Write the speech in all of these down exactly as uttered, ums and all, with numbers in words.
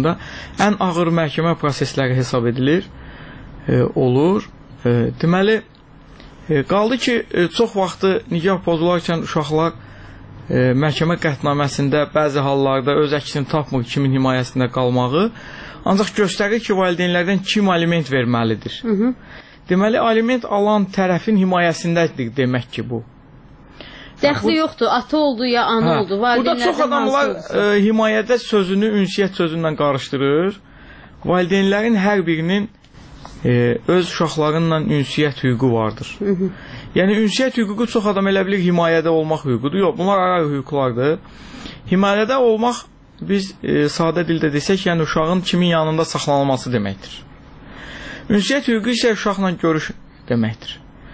arasında ən ağır məhkəmə prosesləri hesab edilir, e, olur. E, deməli, e, qaldı ki, e, çox vaxtı nikah pozularkən uşaqlar e, məhkəmə qətnaməsində bəzi hallarda öz əksini tapmır kimin himayəsində qalmağı, ancaq göstərir ki, valideynlərdən kim aliment verməlidir. Hı -hı. Deməli, aliment alan tərəfin himayəsindədir demək ki, bu. Dəxli yoxdur, ata oldu ya ana hə. oldu. Burada çox adamlar e, himayədə sözünü ünsiyyət sözündən qarışdırır. Valideynlərin hər birinin e, öz uşaqlarınla ünsiyyət hüququ vardır. Hı -hı. Yəni, ünsiyyət hüququ çox adam elə bilir himayədə olmaq hüququdur. Yox, bunlar ayrı hüquqlardır. Himayədə olmaq, biz e, sadə dildə desək, yəni uşağın kimin yanında saxlanılması deməkdir. Ünsiyyət hüququ isə uşaqla görüş deməkdir.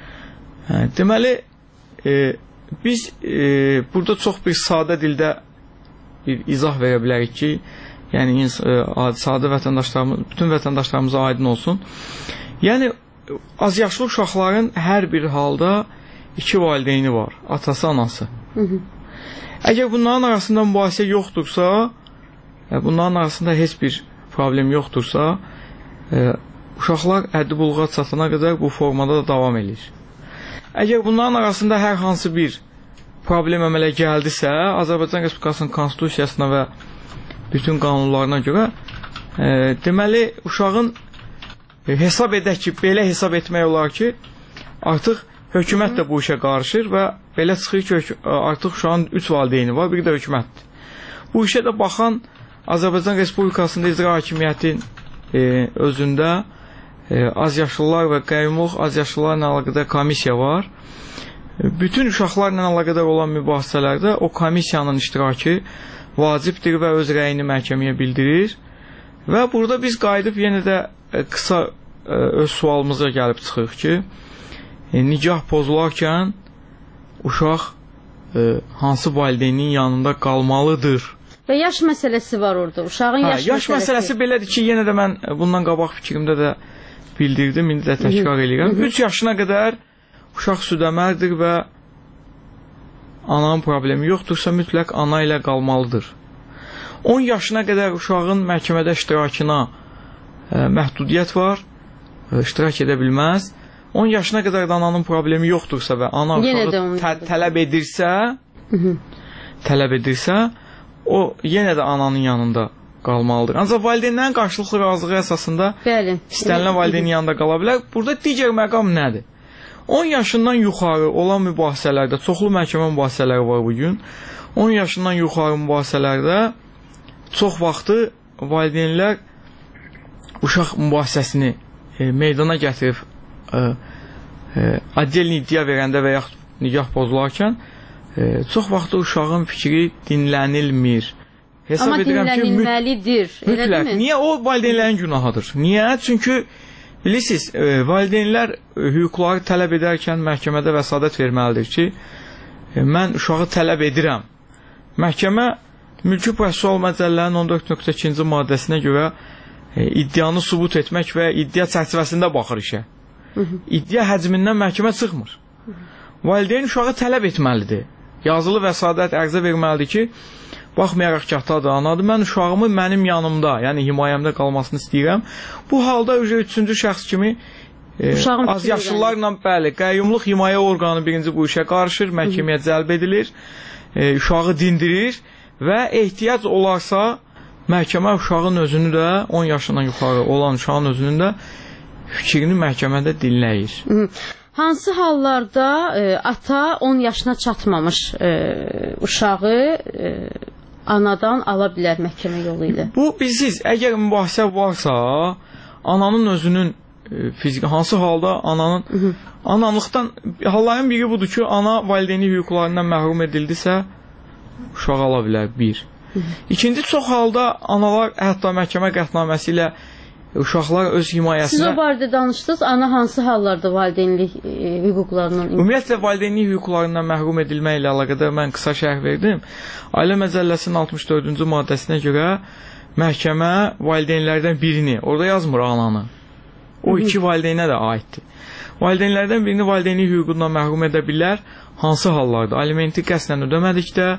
Hə, deməli, e, biz e, burada çox bir sadə dildə bir izah verə bilərik ki, yəni e, sadə vətəndaşlarımız, bütün vətəndaşlarımıza aydın olsun. Yəni, az yaşlı uşaqların hər bir halda iki valideyni var, atası, anası. Hı -hı. Əgər bunların arasında mübahisə yoxdursa, bunların arasında heç bir problem yoxdursa, e, uşaqlar həddi buluğa çatana qədər bu formada da davam edir. Əgər bunların arasında hər hansı bir problem əmələ gəldisə, Azərbaycan Respublikasının konstitusiyasına və bütün qanunlarına görə e, deməli, uşağın e, hesab edək ki, belə hesab etmək olar ki, artıq hökumət də bu işə qarışır və belə çıxır ki, artıq uşağın üç valideyni var, biri də hökumətdir. Bu işə də baxan Azərbaycan Respublikasında icra hakimiyyətin e, özündə e, az yaşlılar və qəyyumluq az yaşlılarla əlaqədar komissiya var. Bütün uşaqlarla əlaqədar olan mübahisələrdə o komissiyanın iştirakı vacibdir və öz rəyini məhkəməyə bildirir. Və burada biz qayıdıb yenə də e, qısa e, öz sualımıza gəlib çıxırıq ki, e, nikah pozularkən uşaq e, hansı valideynin yanında qalmalıdır? Və yaş məsələsi var orada, uşağın yaş, hə, yaş məsələsi. Yaş məsələsi belədir ki, yenə də mən bundan qabaq fikrimdə də bildirdim, indi də təkrar eləyirəm. üç yaşına qədər uşaq südəmərdir və ananın problemi yoxdursa mütləq ana ilə qalmalıdır. on yaşına qədər uşağın məhkəmədə iştirakına e, məhdudiyyət var, e, iştirak edə bilməz. on yaşına qədər də ananın problemi yoxdursa və ana uşağı tə tələb edirsə, Hı -hı. tələb edirsə, o yenə də ananın yanında qalmalıdır. Ancaq valideynlərin qarşılıqlı razılığı əsasında Bəli. istənilən valideynin yanında qala bilər. Burada digər məqam nədir? on yaşından yuxarı olan mübahisələrdə, çoxlu məhkəmə mübahisələri var bugün. on yaşından yuxarı mübahisələrdə çox vaxtı valideynlər uşaq mübahisəsini e, meydana gətirib e, e, addelini iddia verəndə və yaxud nikah pozularkən e, çox vaxtı uşağın fikri dinlənilmir. Hesab Amma dinlənilməlidir. Ki, mütləq. Niyə? O valideynlərin günahıdır. Niyə? Çünki bilirsiniz, e, valideynlər e, hüquqları tələb edərkən məhkəmədə vəsadət verməlidir ki, e, mən uşağı tələb edirəm. Məhkəmə Mülki Prosessual Məcəllənin on dörd nöqtə ikinci maddəsinə görə e, iddianı sübut etmək və iddia çərçivəsində baxır işə. Hı -hı. İddia həcmindən məhkəmə çıxmır. Hı -hı. Valideyn uşağı tələb etməlidir. Yazılı vəsadət ərizə verməlidir ki, baxmayaraq ki, atadır, anadır, mən uşağımı mənim yanımda, yəni himayəmdə qalmasını istəyirəm. Bu halda üçüncü şəxs kimi e, az yaşlılarla, bəli, qəyyumluq himayə orqanı birinci bu işə qarışır, məhkəməyə cəlb edilir, e, uşağı dindirir və ehtiyac olarsa məhkəmə uşağın özünü də, on yaşından yuxarı olan uşağın özünün də fikrini məhkəmədə dinləyir. Hı -hı. Hansı hallarda e, ata on yaşına çatmamış e, uşağı e, anadan ala bilər məhkəmə yolu ilə? Bu, bilsiz, əgər mübahisə varsa, ananın özünün e, fiziki, hansı halda ananın, Hı -hı. analıqdan, halların biri budur ki, ana valideyni hüquqlarından məhrum edildisə, uşağı ala bilər, bir. Hı -hı. İkinci, çox halda analar hətta məhkəmə qətnaməsi ilə uşaqlar öz himayəsinə... Siz o barədə danışdınız, ana hansı hallarda valideynlik e, hüquqlarından... Ümumiyyətlə, valideynlik hüquqlarından məhrum edilmək ilə əlaqədar mən qısa şərh verdim. Ailə Məcəlləsinin altmış dördüncü maddəsinə görə məhkəmə valideynlərdən birini, orada yazmır ananı, o iki valideynə də aiddir. Valideynlərdən birini valideynlik hüququndan məhrum edə bilər, hansı hallarda? Alimenti qəsdən ödəmədikdə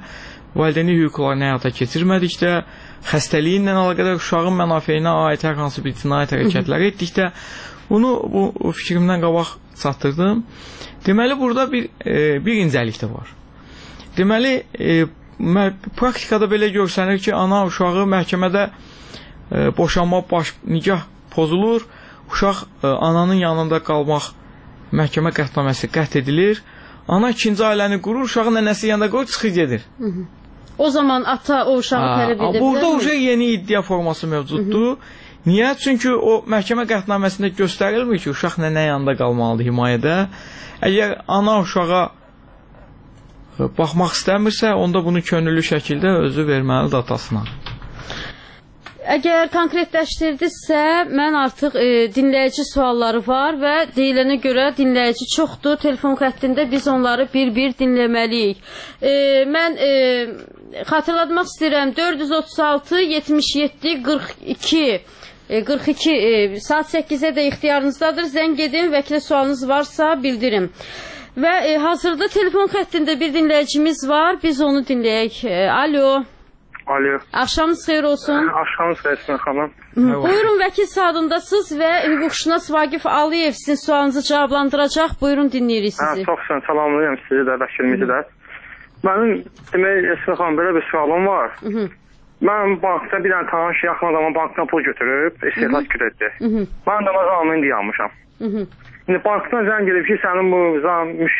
valideynlik hüquqlarını həyata keçirmədikdə, xəstəliyi ilə əlaqədar uşağın mənafeyinə aid hər hansı bir cinayət hərəkətləri etdikdə, bunu bu fikrimdən qabaq çatdırdım. Deməli, burada bir, e, bir incəlik də var. Deməli, e, praktikada belə görsənir ki, ana uşağı məhkəmədə e, boşanma baş, nikah pozulur, uşaq e, ananın yanında qalmaq məhkəmə qətnaməsi qət edilir. Ana ikinci ailəni qurur, uşağı nənəsi yanında qoyur, çıxır gedir. Hı -hı. O zaman ata o uşağı tələb edə bilər mi? Burada uşaq yeni iddia forması mövcuddur. Hı -hı. Niyə? Çünki o məhkəmə qətnaməsində göstərilmir ki, uşaq nənə yanında qalmalıdır himayədə. Əgər ana uşağa baxmaq istəmirsə, onda bunu könüllü şəkildə özü verməlidir atasına. Əgər konkretləşdirdinizsə, mən artıq e, dinləyici sualları var və deyilənə görə dinləyici çoxdur. Telefon xəttində biz onları bir-bir dinləməliyik. E, mən e, xatırlatmaq istəyirəm, dörd yüz otuz altı yetmiş yeddi qırx iki qırx iki e, saat səkkizə də ixtiyarınızdadır. Zəng edin, vəkilə sualınız varsa bildirin. Və e, hazırda telefon xəttində bir dinləyicimiz var. Biz onu dinləyək. E, alo. Alo. Axşamınız xeyir olsun. Axşamınız xeyir olsun xanım. Buyurun, vəkil saatındasınız və hüquqşünas Vaqif Aliyev sizin sualınızı cavablandıracaq. Buyurun, dinləyirik sizi. Hə, çox sağ olun, salamlayıram sizi də, vəkilimizi də. Mənim demək, Esra xanım, belə bir sualım var. Hı -hı. Mən bankda bir dənə tanış yaxın adamın bankdan pul götürüb, istehlak krediti. Mən də zamin dayanmışam. İndi bankdan zəng edib ki, sənin bu zamiş,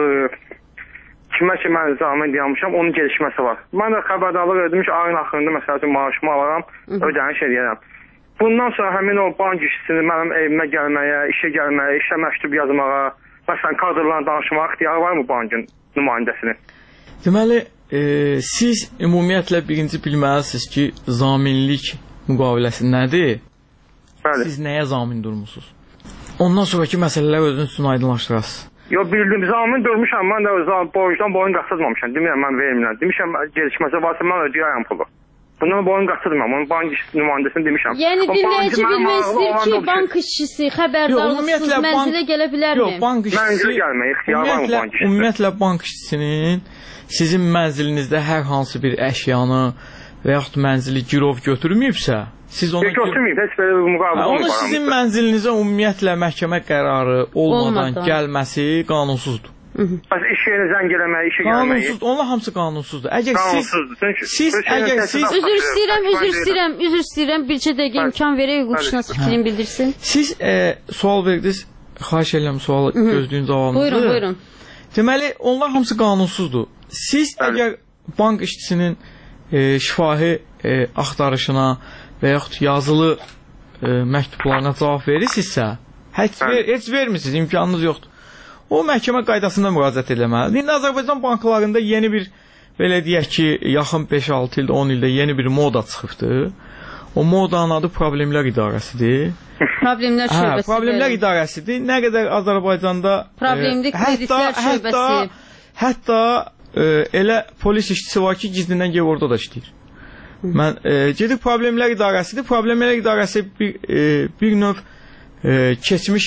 kimə ki mən zamin dayanmışam, onun gelişməsi var. Mən də xəbərdarlıq edim ki, ayın axırında məsəl üçün maaşımı alaram, ödəniş edəyəm. Bundan sonra həmin o bank işçisini mənim evimə gəlməyə, işə gəlməyə, işə məktub yazmağa, məsələn, kadrlarla danışmağa ixtiyarı var mı bankın nümayəndəsinin? Deməli, e, siz ümumiyyətlə birinci bilməlisiniz ki, zaminlik müqaviləsi nədir? Bəli. Siz nəyə zamin durmusunuz? Ondan sonraki məsələlər özünüz üçün aydınlaşdırasınız. Yo, bildim, zamin durmuşam, mən də borcdan boyun qaçırmamışam. Demirəm, mən vermirəm. Demişəm, gelişməsi varsa mən ödəyərəm pulu. Bundan boyun qaçırmam, onun bank nümayəndəsini demişəm. Yəni, dinləyici bilmək istəyir ki, bank işçisi xəbərdarlıqsız mənzilə gələ bilərmi? Yox, bank işçisi... Mənzilə gəlməyə ixtiyar var mı bank işçisi? Ümumiyyətlə, bank işçisinin sizin mənzilinizdə hər hansı bir əşyanı və yaxud mənzili girov götürməyibsə, siz ona... Götürməyib, heç belə bir müqavilə olmayıb. Onu sizin mənzilinizə ümumiyyətlə məhkəmə qərarı olmadan gəlməsi qanunsuzdur. Bəs iş yerinə zəng eləməyi, işə gəlməyi... Qanunsuzdur, onlar hamısı qanunsuzdur. Əgər siz... Siz, əgər siz... Üzr istəyirəm, üzr istəyirəm, üzr istəyirəm, bircə dəqiqə imkan verək, hüquqşünas fikrini bildirsin. Siz sual verdiniz, xahiş edirəm sualı gözlüyün cavabınızı. Buyurun, buyurun. Deməli, onlar hamısı qanunsuzdur. Siz əgər bank işçisinin şifahi axtarışına və yaxud yazılı məktublarına cavab verirsinizsə, heç vermirsiniz, imkanınız yoxdur. O məhkəmə qaydasında müraciət eləməlidir. İndi Azərbaycan banklarında yeni bir, belə deyək ki, yaxın beş altı ildə, on ildə yeni bir moda çıxıbdır. O modanın adı Problemlər İdarəsidir. Problemlər şöbəsi. Problemlər İdarəsidir. Nə qədər Azərbaycanda... Problemli kreditlər şöbəsi. Hətta elə polis işçisi var ki, gizlindən gel orada da işləyir. Mən gedib Problemlər İdarəsidir. Problemlər İdarəsi bir növ keçmiş...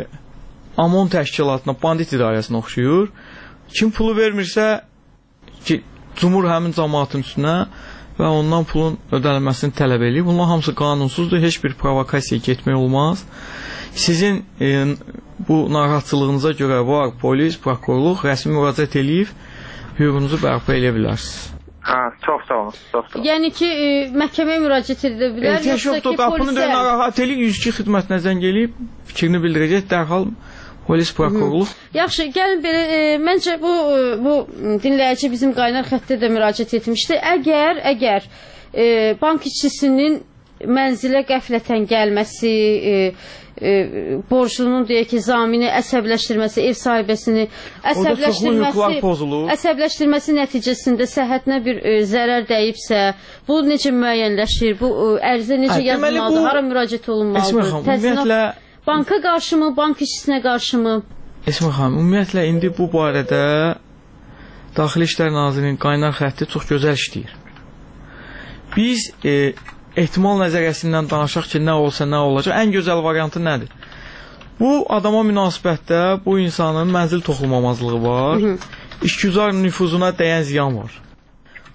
Amon təşkilatına, bandit idarəsinə oxşuyur. Kim pulu vermirsə, cumur həmin cəmaatın üstünə və ondan pulun ödənilməsini tələb edir. Bunlar hamısı qanunsuzdur, heç bir provokasiya getmək olmaz. Sizin e, bu narahatçılığınıza görə var polis, prokurorluq rəsmi müraciət eləyib, hüququnuzu bərpa eləyə bilərsiniz. Hə, çox sağ olun, çox sağ olun. Yəni ki, e, məhkəməyə müraciət edə bilər, yoxsa ki, qapını polisə... narahat eləyib, yüz iki xidmətinə zəng eləyib, fikrini bildirəcək, dərhal polis, prokurorluq. Yaxşı, gəlin belə, e, məncə bu, bu dinləyici bizim qaynar xəttə də müraciət etmişdi. Əgər, əgər e, bank işçisinin mənzilə qəflətən gəlməsi, e, e, borclunun deyək ki, zamini əsəbləşdirməsi, ev sahibəsini əsəbləşdirməsi, əsəbləşdirməsi nəticəsində səhhətinə bir e, zərər dəyibsə, bu necə müəyyənləşir, bu e, ərizə necə yazılmalıdır, hara müraciət olunmalıdır, təzminat... Banka qarşı mı, bank işçisinə qarşı mı? Esma xanım, ümumiyyətlə indi bu barədə Daxili İşlər Nazirinin qaynar xətti çox gözəl işləyir. Biz e, ehtimal nəzəriyyəsindən danışaq ki, nə olsa, nə olacaq, ən gözəl variantı nədir? Bu adama münasibətdə bu insanın mənzil toxunmamazlığı var, Hı -hı. işgüzar nüfuzuna dəyən ziyan var.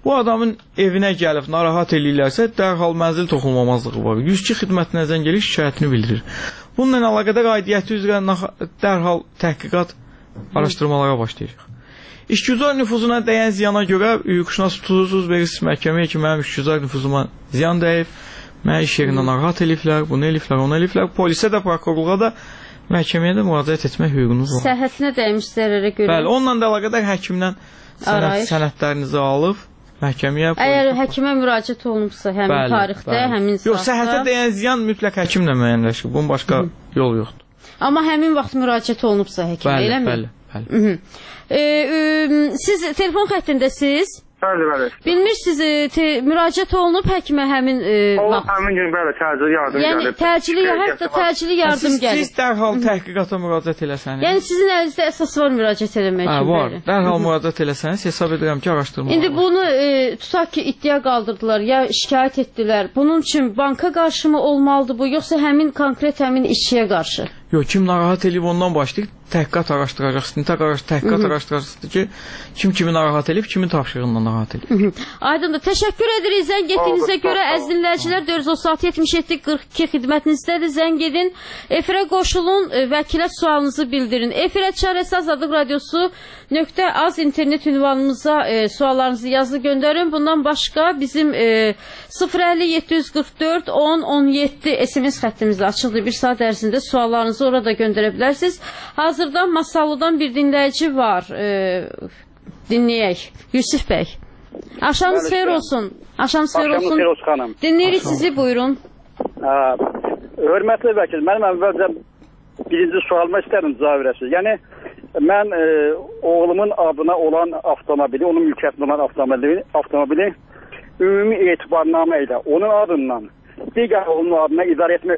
bu adamın evinə gəlib narahat eləyirlərsə, dərhal mənzil toxunulmamazlığı var. yüz iki xidmətinə zəng gəlir, şikayətini bildirir. Bununla əlaqədar aidiyyəti üzrə dərhal təhqiqat araşdırmalara başlayırıq. İşgüzar nüfuzuna dəyən ziyana görə hüquqşünas tutursuz verirsiniz məhkəməyə ki, mənim işgüzar nüfuzuma ziyan dəyib, mənə iş yerindən narahat eləyiblər, bunu eləyiblər, onu eləyiblər. Polisə də, prokurorluğa da, məhkəməyə də müraciət etmək hüququnuz var. Səhhətinə dəymiş zərərə görə. Bəli, onunla da əlaqədar həkimdən sənət, sənədlərinizi alıb, məhkəməyə... Əgər həkimə müraciət olunubsa, həmin bəli, tarixdə, bəli. Həmin saatda... Yox, səhhətə dəyən ziyan mütləq həkimlə müəyyənləşir. Bunun başqa Hı. yol yoxdur. Amma həmin vaxt müraciət olunubsa həkimə, bəli, eləmi? Bəli, bəli. E, e, siz telefon xəttindəsiz? Bəli, bəli. Bilmirsiniz, te, müraciət olunub həkimə həmin e, o, vaxt? Həmin gün, bəli, təcili yardım yəni, gəlib. Təcili, hətta təcili yardım siz, gəlib. Siz dərhal təhqiqata müraciət eləsəniz. Yəni, sizin əlinizdə əsas var müraciət eləmək hə, üçün. Var, dərhal müraciət eləsəniz, hesab edirəm ki, araşdırma İndi var. Bunu, e, tutaq ki, iddia qaldırdılar, ya şikayət etdilər. Bunun üçün banka qarşı mı olmalıdır bu, yoxsa həmin konkret həmin işçiyə qarşı? Yox, kim narahat eləyib ondan başlayıb, təhqiqat araşdıracaq, istintaq təhqiqat araşdıracaqdır ki, kim kimi narahat eləyib, kimin tapşırığından narahat eləyib. Aydındır, təşəkkür edirik zəng etdiyinizə görə, əziz dinləyicilər, dörd yüz otuz altı yetmiş yeddi qırx iki xidmətinizdədir, zəng edin, efirə qoşulun, vəkilə sualınızı bildirin. Efirə Çarəsi Azadlıq Radiosu nöqtə az internet ünvanımıza e, suallarınızı yazılı göndərin. Bundan başqa bizim e, sıfır əlli yeddi yüz qırx dörd on on yeddi S M S xəttimizdə açıldı. Bir saat ərzində suallarınızı orada göndərə bilərsiniz. Hazırda Masallıdan bir dinləyici var. E, dinləyək. Yusuf bəy. Axşamınız xeyir olsun. Axşamınız xeyir olsun. Xanım. Dinləyirik sizi, buyurun. Ə, hörmətli vəkil, mənim əvvəlcə birinci sualıma istərim cavab verəsiniz. Yəni, mən e, oğlumun adına olan avtomobili, onun mülkiyyətində olan avtomobili, avtomobili ümumi etibarnamə ilə onun adından digər oğlunun adına idarə etmək,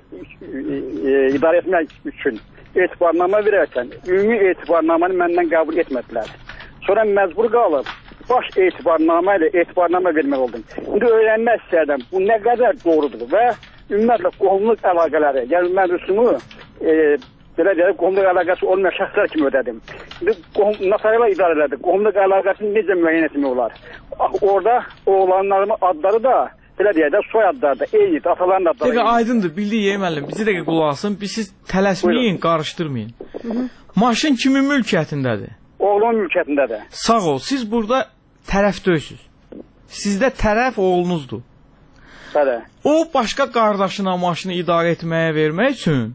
e, idarə etmək üçün etibarnamə verərkən ümumi etibarnamanı məndən qəbul etmədilər. Sonra məcbur qalıb baş etibarnamə ilə etibarnamə vermək oldum. İndi öyrənmək istəyirəm, bu nə qədər doğrudur və ümumiyyətlə qohumluq əlaqələri, yəni mən rüsumu e, belə deyək, qohumluq əlaqəsi olmayan şəxslər kimi ödədim. İndi notarilə idarə elədik, qohumluq əlaqəsini necə müəyyən etmək olar? Orada oğlanlarımın adları da belə deyək də, soy adları da eynidir, ataların adları. Dəqiqə aydındır, bildiyi müəllim, bizi dəqiqə qulaq asın, biz siz tələsməyin, qarışdırmayın. Hı -hı. Maşın kimin mülkiyyətindədir? Oğlumun mülkiyyətindədir. Sağ ol, siz burada tərəf döysüz. Sizdə tərəf oğlunuzdur. Bəli. O başqa qardaşına maşını idarə etməyə vermək üçün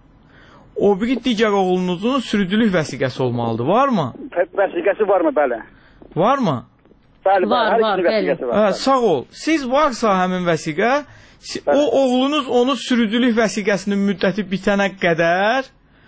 o bir digər oğlunuzun sürücülük vəsiqəsi olmalıdır. Varmı? Vəsiqəsi varmı? Bəli. Varmı? Bəli, var, bəli. var, bəli. Hə, sağ ol. Siz varsa həmin vəsiqə, o oğlunuz onu sürücülük vəsiqəsinin müddəti bitənə qədər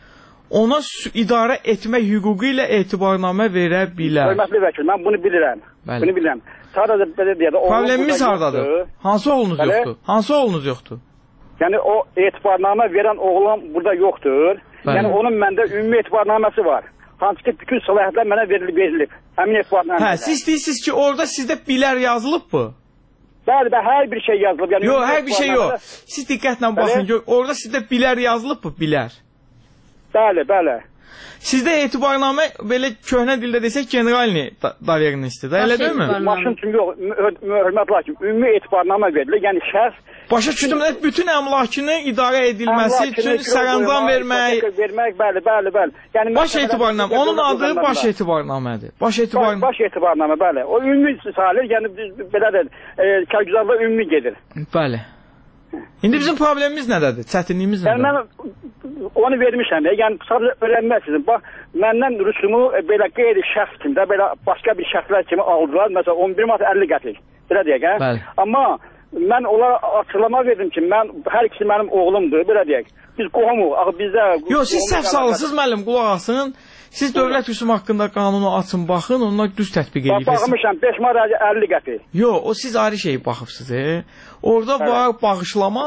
ona idarə etmək hüququ ilə etibarnamə verə bilər. Hörmətli vəkil, mən bunu bilirəm. Bəli. Bunu bilirəm. Sadəcə belə deyək də, problemimiz hardadır? Hansı oğlunuz Bəli? yoxdur? Hansı oğlunuz yoxdur? Yəni o etibarnamə verən oğlan burada yoxdur. Bəli. Yəni onun məndə ümumi etibarnaməsi var. Hansı ki bütün səlahiyyətlər mənə verilib, verilib. Həmin etibarnamə. Hə, siz istəyirsiniz ki, orada sizdə bilər yazılıb mı? Bəli, bəli, hər bir şey yazılıb. Yəni yox, hər bir şey yox. Siz diqqətlə baxın, gör, orada sizdə bilər yazılıb mı? Bilər. Bəli, bəli. Sizdə etibarnamə belə köhnə dildə desək generalni davernisdir də, elə deyilmi? Maşın üçün yox, hörmətli hakim, ümumi etibarnamə verilir. Yəni şəxs başa düşdüm, bütün əmlakını idarə edilməsi üçün sərəncam vermək, vermək, bəli, bəli, bəli. Yəni baş etibarnamə, onun adı baş etibarnamədir. Baş etibarnamə. Baş etibarnamə, bəli. O ümumi salir, yəni belə də kərgüzarda ümumi gedir. Bəli. İndi bizim problemimiz nədədir? Çətinliyimiz nədir? Yəni mən onu vermişəm də, yəni sadəcə öyrənməksizin. Bax, məndən rüsumu belə qeyri şəxs kimi də, belə başqa bir şəxslər kimi aldılar. Məsələn, on bir manat əlli qəpik. Belə deyək, hə? Bəli. Amma mən onlara açıqlama verdim ki, mən hər ikisi mənim oğlumdur, belə deyək. Biz qohumuq, axı bizdə... Yox, siz səhv salısınız, müəllim, qulaq asın. Siz dövlət rüsumu haqqında qanunu açın, baxın, onunla düz tətbiq edirsiniz. Baxmışam, beş manat əlli qəpik. Yox, o siz ayrı şey baxıbsınız, e? Orada var bağışlama.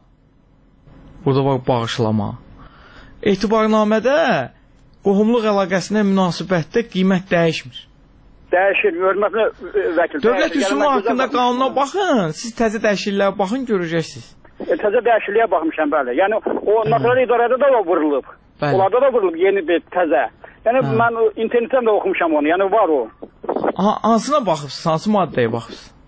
Orada var bağışlama. Etibarnamədə qohumluq əlaqəsinə münasibətdə qiymət dəyişmir. Dəyişir, hörmətli vəkil. Dövlət rüsumu haqqında qanuna baxın, siz təzə dəyişikliklərə baxın, görəcəksiniz. E, təzə dəyişikliyə baxmışam, bəli. Yəni, o notarial idarədə də o vurulub. Bəli. Onlarda da vurulub yeni bir təzə. Yəni, hə. Mən internetdən də oxumuşam onu, yəni var o. Aha, hansına baxıbsınız, hansı maddəyə baxıbsınız?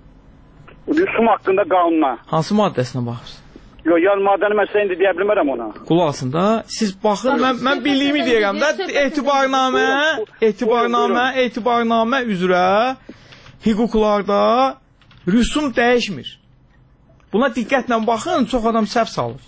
rüsum haqqında qanuna. Hansı maddəsinə baxırsınız? Yox, yan maddəni mən sizə indi deyə bilmərəm ona. Qulaq asın da, siz baxın, mən, mən bildiyimi deyirəm də, etibarnamə, etibarnamə, etibarnamə üzrə hüquqlarda rüsum dəyişmir. Buna diqqətlə baxın, çox adam səhv salır.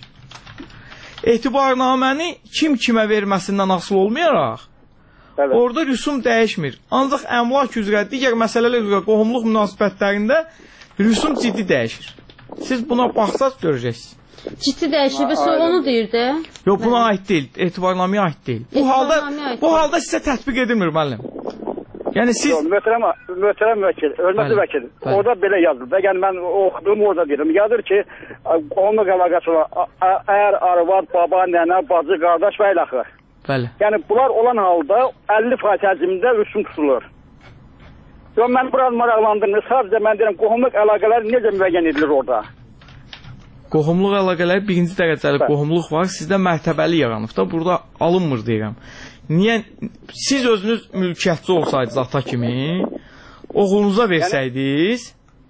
Etibarnaməni kim kimə verməsindən asılı olmayaraq, evet, orada rüsum dəyişmir. Ancaq əmlak üzrə, digər məsələlər üzrə qohumluq münasibətlərində rüsum ciddi dəyişir. Siz buna baxsaz görəcəksiniz. Ciddi dəyişir və sonra onu deyir də. Yox, buna aid deyil, etibarnamaya aid deyil. Bu halda, bu halda sizə tətbiq edilmir, müəllim. Yəni siz... Yox, möhtərəm, möhtərəm vəkil, hörmətli vəkil, orada belə yazılır. Və yəni mən oxuduğum orada deyirəm. Yazır ki, qohumluq əlaqəsi var. Ər, arvad, baba, nənə, bacı, qardaş və ilaxı. Bəli. Yəni bunlar olan halda əlli faiz həcmində rüsum tutulur. Yox, mən biraz maraqlandırmır. Sadəcə mən deyirəm, qohumluq əlaqələri necə müəyyən edilir orada? Qohumluq əlaqələri birinci dərəcəli qohumluq var. Sizdə mərtəbəli yaranıb da, burada alınmır deyirəm. Niyə? Siz özünüz mülkiyyətçi olsaydınız ata kimi, oğlunuza versəydiniz...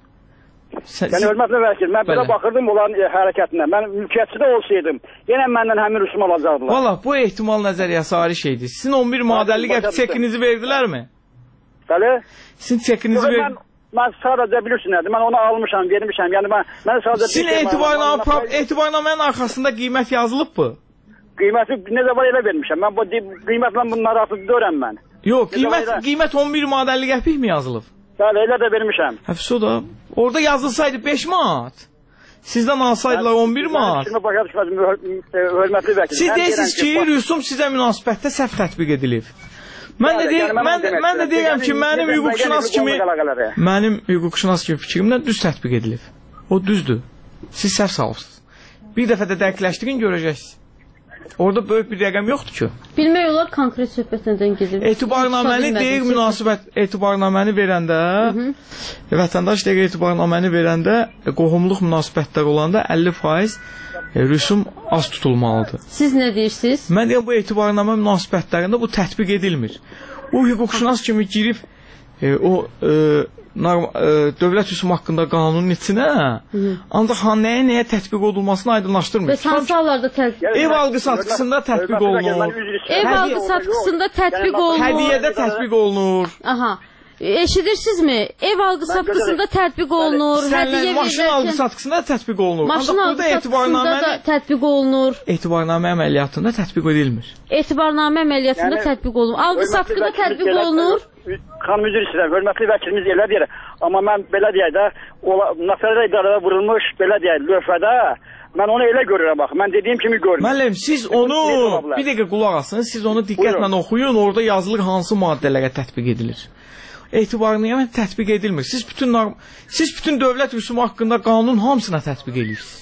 Yəni, yəni hörmətli vəkil, mən belə baxırdım olan e, hərəkətinə. Mən mülkiyyətçi də olsaydım, yenə məndən həmin rüsum alacaqdılar. Valla, bu ehtimal nəzəriyyəsi ayrı şeydir. Sizin on bir madəllik əf çekinizi verdilərmi? Bəli. Sizin çekinizi verdilərmi? Mən sadəcə bilirsin nədir, mən onu almışam, vermişəm. Yəni mən, mən sadəcə... Sizin etibarnamə, etibarnamənin arxasında qiymət yazılıb mı? Qiyməti necə var elə vermişəm. Mən bu qiymətlə bunun narahatı deyirəm mən. Yox, qiymət, qiymət on bir madəllik əfik mi yazılıb? Bəli, elə də vermişəm. Həfis o da. Orada yazılsaydı beş manat. Sizdən alsaydılar on bir manat. Hörmətli vəkil. Siz deyirsiniz ki, rüsum sizə münasibətdə səhv tətbiq edilib. Mən də deyirəm, mən də, mən də deyirəm ki, mənim hüquqşünas kimi, mənim hüquqşünas kimi fikrimdən düz tətbiq edilib. O düzdür. Siz səhv salırsınız. Bir dəfə də dəqiqləşdirin, görəcəksiniz. Orada böyük bir rəqəm yoxdur ki. Bilmək olar, konkret söhbət nədən gedir? Etibarnaməni deyir, münasibət, etibarnaməni verəndə, vətəndaş deyir, etibarnaməni verəndə, qohumluq münasibətlər olanda əlli faiz rüsum az tutulmalıdır. Siz nə deyirsiniz? Mən deyirəm, bu etibarnamə münasibətlərində bu tətbiq edilmir. O hüquqşünas kimi girib, e, o e, norm, e, dövlət rüsum haqqında qanunun içinə, ancaq nəyə nəyə tətbiq olunmasını aydınlaşdırmır. Bəs hansı hallarda tətbiq? Ev alqı satqısında tətbiq olunur. Ev alqı satqısında tətbiq olunur. Hədiyyədə tətbiq olunur. Aha. Eşidirsinizmi? Ev alqı satqısında tətbiq olunur. Hədiyyə maşın alqı satqısında tətbiq olunur. Maşın alqı satqısında da tətbiq olunur. Etibarnamə əməliyyatında tətbiq edilmir. Etibarnamə əməliyyatında tətbiq olunur. Alqı satqıda tətbiq olunur. Xanım üzr istəyirəm, hörmətli vəkilimiz elə deyir. Amma mən belə deyək də, nəfərlə idarədə vurulmuş, belə deyək, lövhədə, mən onu elə görürəm bax. Mən dediyim kimi görürüm. Müəllim, siz onu, bir dəqiqə qulaq asın, siz onu diqqətlə oxuyun, orada yazılır hansı maddələrə tətbiq edilir. Etibarnamə tətbiq edilmir. Siz bütün, siz bütün dövlət rüsumu haqqında qanunun hamısına tətbiq edirsiniz.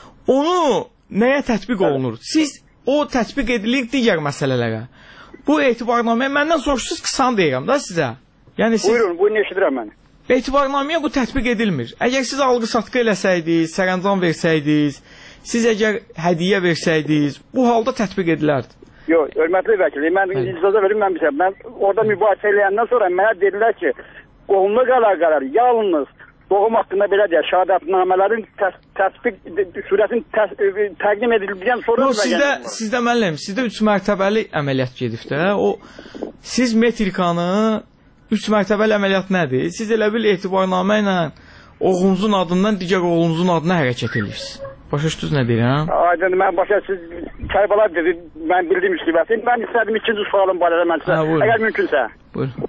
Onu nəyə tətbiq olunur? Siz o tətbiq edilir digər məsələlərə. Bu etibarnaməyə məndən soruşsunuz qısan deyirəm da sizə. Yəni siz... Buyurun, buyurun, eşidirəm mən. Etibarnaməyə bu tətbiq edilmir. Əgər siz alqı-satqı eləsəydiniz, sərəncam versəydiniz, siz əgər hədiyyə versəydiniz, bu halda tətbiq edilərdi. Yox, hörmətli vəkil, mən icazə verim, mən bir şey. Mən orada mübahisə eləyəndən sonra mənə dedilər ki, qohumluq əlaqələri yalnız qohum haqqında belə deyək, şəhadətnamələrin təsbiq sürətinin təqdim edildikdən sonra... Yox, sizdə, sizdə müəllim, sizdə üç mərtəbəli əməliyyat gedib də. O, siz metrikanı, üç mərtəbəli əməliyyat nədir? Siz elə bil etibarnamə ilə oğlunuzun adından digər oğlunuzun adına hərəkət edirsiniz. Başa düşdünüz nə deyirəm? Aydın, mən başa siz Kərbəla dedi, mən bildiyim üstübətin. Mən istədim ikinci sualım barədə mən sizə, əgər mümkünsə. Buyurun.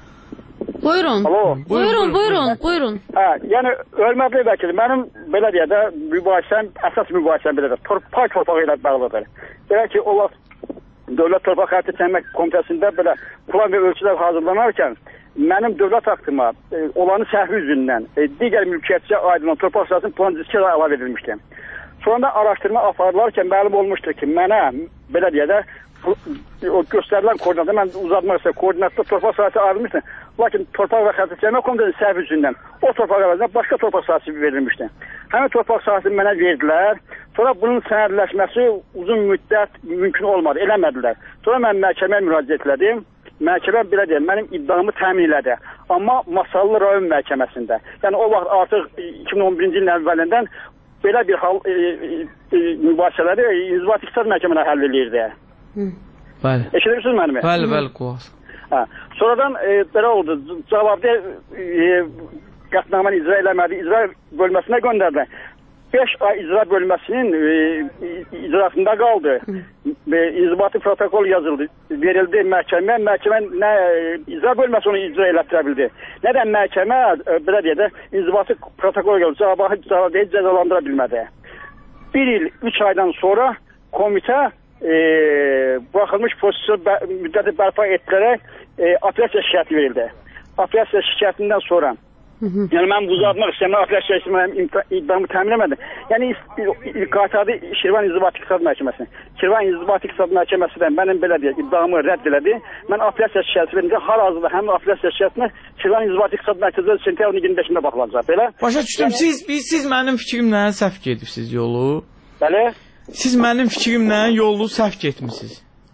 Buyurun. Alo. Buyurun, buyurun, buyurun. Hə, yəni hörmətli vəkil, mənim belə deyə də mübahisəm, əsas mübahisəm belədir. Torpaq torpağı ilə bağlıdır. Belə ki, o vaxt Dövlət Torpaq Xətti Təmin Komitəsində belə plan və ölçülər hazırlanarkən mənim dövlət haqqıma e, olanı səhvi üzündən e, digər mülkiyyətçiyə aydın torpaq sahəsinin plan diski əlavə edilmişdi. Sonra da araşdırma aparılarkən məlum olmuşdur ki, mənə belə deyə də o göstərilən koordinatda mən uzatmaq istəyirəm, koordinatda torpaq sahəsi ayrılmışdı. Lakin Torpaq və Xətti Təmin Komitəsinin səhvi üzündən o torpaq əvəzinə başqa torpaq sahəsi verilmişdi. Həmin torpaq sahəsini mənə verdilər. Sonra bunun sənədləşməsi uzun müddət mümkün olmadı, eləmədilər. Sonra mən məhkəməyə müraciət etdim. məhkəmə belə deyək, mənim iddiamı təmin elədi. Amma Masallı rayon məhkəməsində. Yəni o vaxt artıq iki min on birinci ilin əvvəlindən belə bir hal e, e, mübahisələri İnzibati İqtisad məhkəməsinə həll edirdi. Bəli. Eşidirsiniz mənimi? Bəli, bəli, qulaq. Hə. Sonradan e, belə oldu. Cavabda e, qətnaməni icra eləmədi. İcra bölməsinə göndərdi. beş ay icra bölməsinin e, icrasında qaldı. E, İnzibati protokol yazıldı. Verildi məhkəmə. Məhkəmə nə icra bölməsi onu icra elətdirə bildi. Nə də məhkəmə e, belə deyə də inzibati protokol yazıldı. Cavabı cavab deyil, cəzalandıra bilmədi. Bir il, üç aydan sonra komitə e, buraxılmış prosesi bə, müddəti bərpa etdirərək e, apellyasiya şikayəti verildi. Apellyasiya şikayətindən sonra yəni mən bu uzatmaq istəyirəm, apellyasiya şikayəti iddiamı təmin etmədim. Yəni qaytardı Şirvan İnzibati İqtisad Məhkəməsi. Şirvan İnzibati İqtisad Məhkəməsi də mənim belə deyək iddiamı rədd elədi. Mən apellyasiya şikayəti verəndə hal-hazırda həmin apellyasiya şikayətinə Şirvan İnzibati İqtisad Məhkəməsi sentyabrın iyirmi beşində baxılacaq. Belə? Başa düşdüm. Siz biz siz mənim fikrimlə səhv gedibsiz yolu. Bəli. Siz mənim fikrimlə yolu səhv getmisiniz.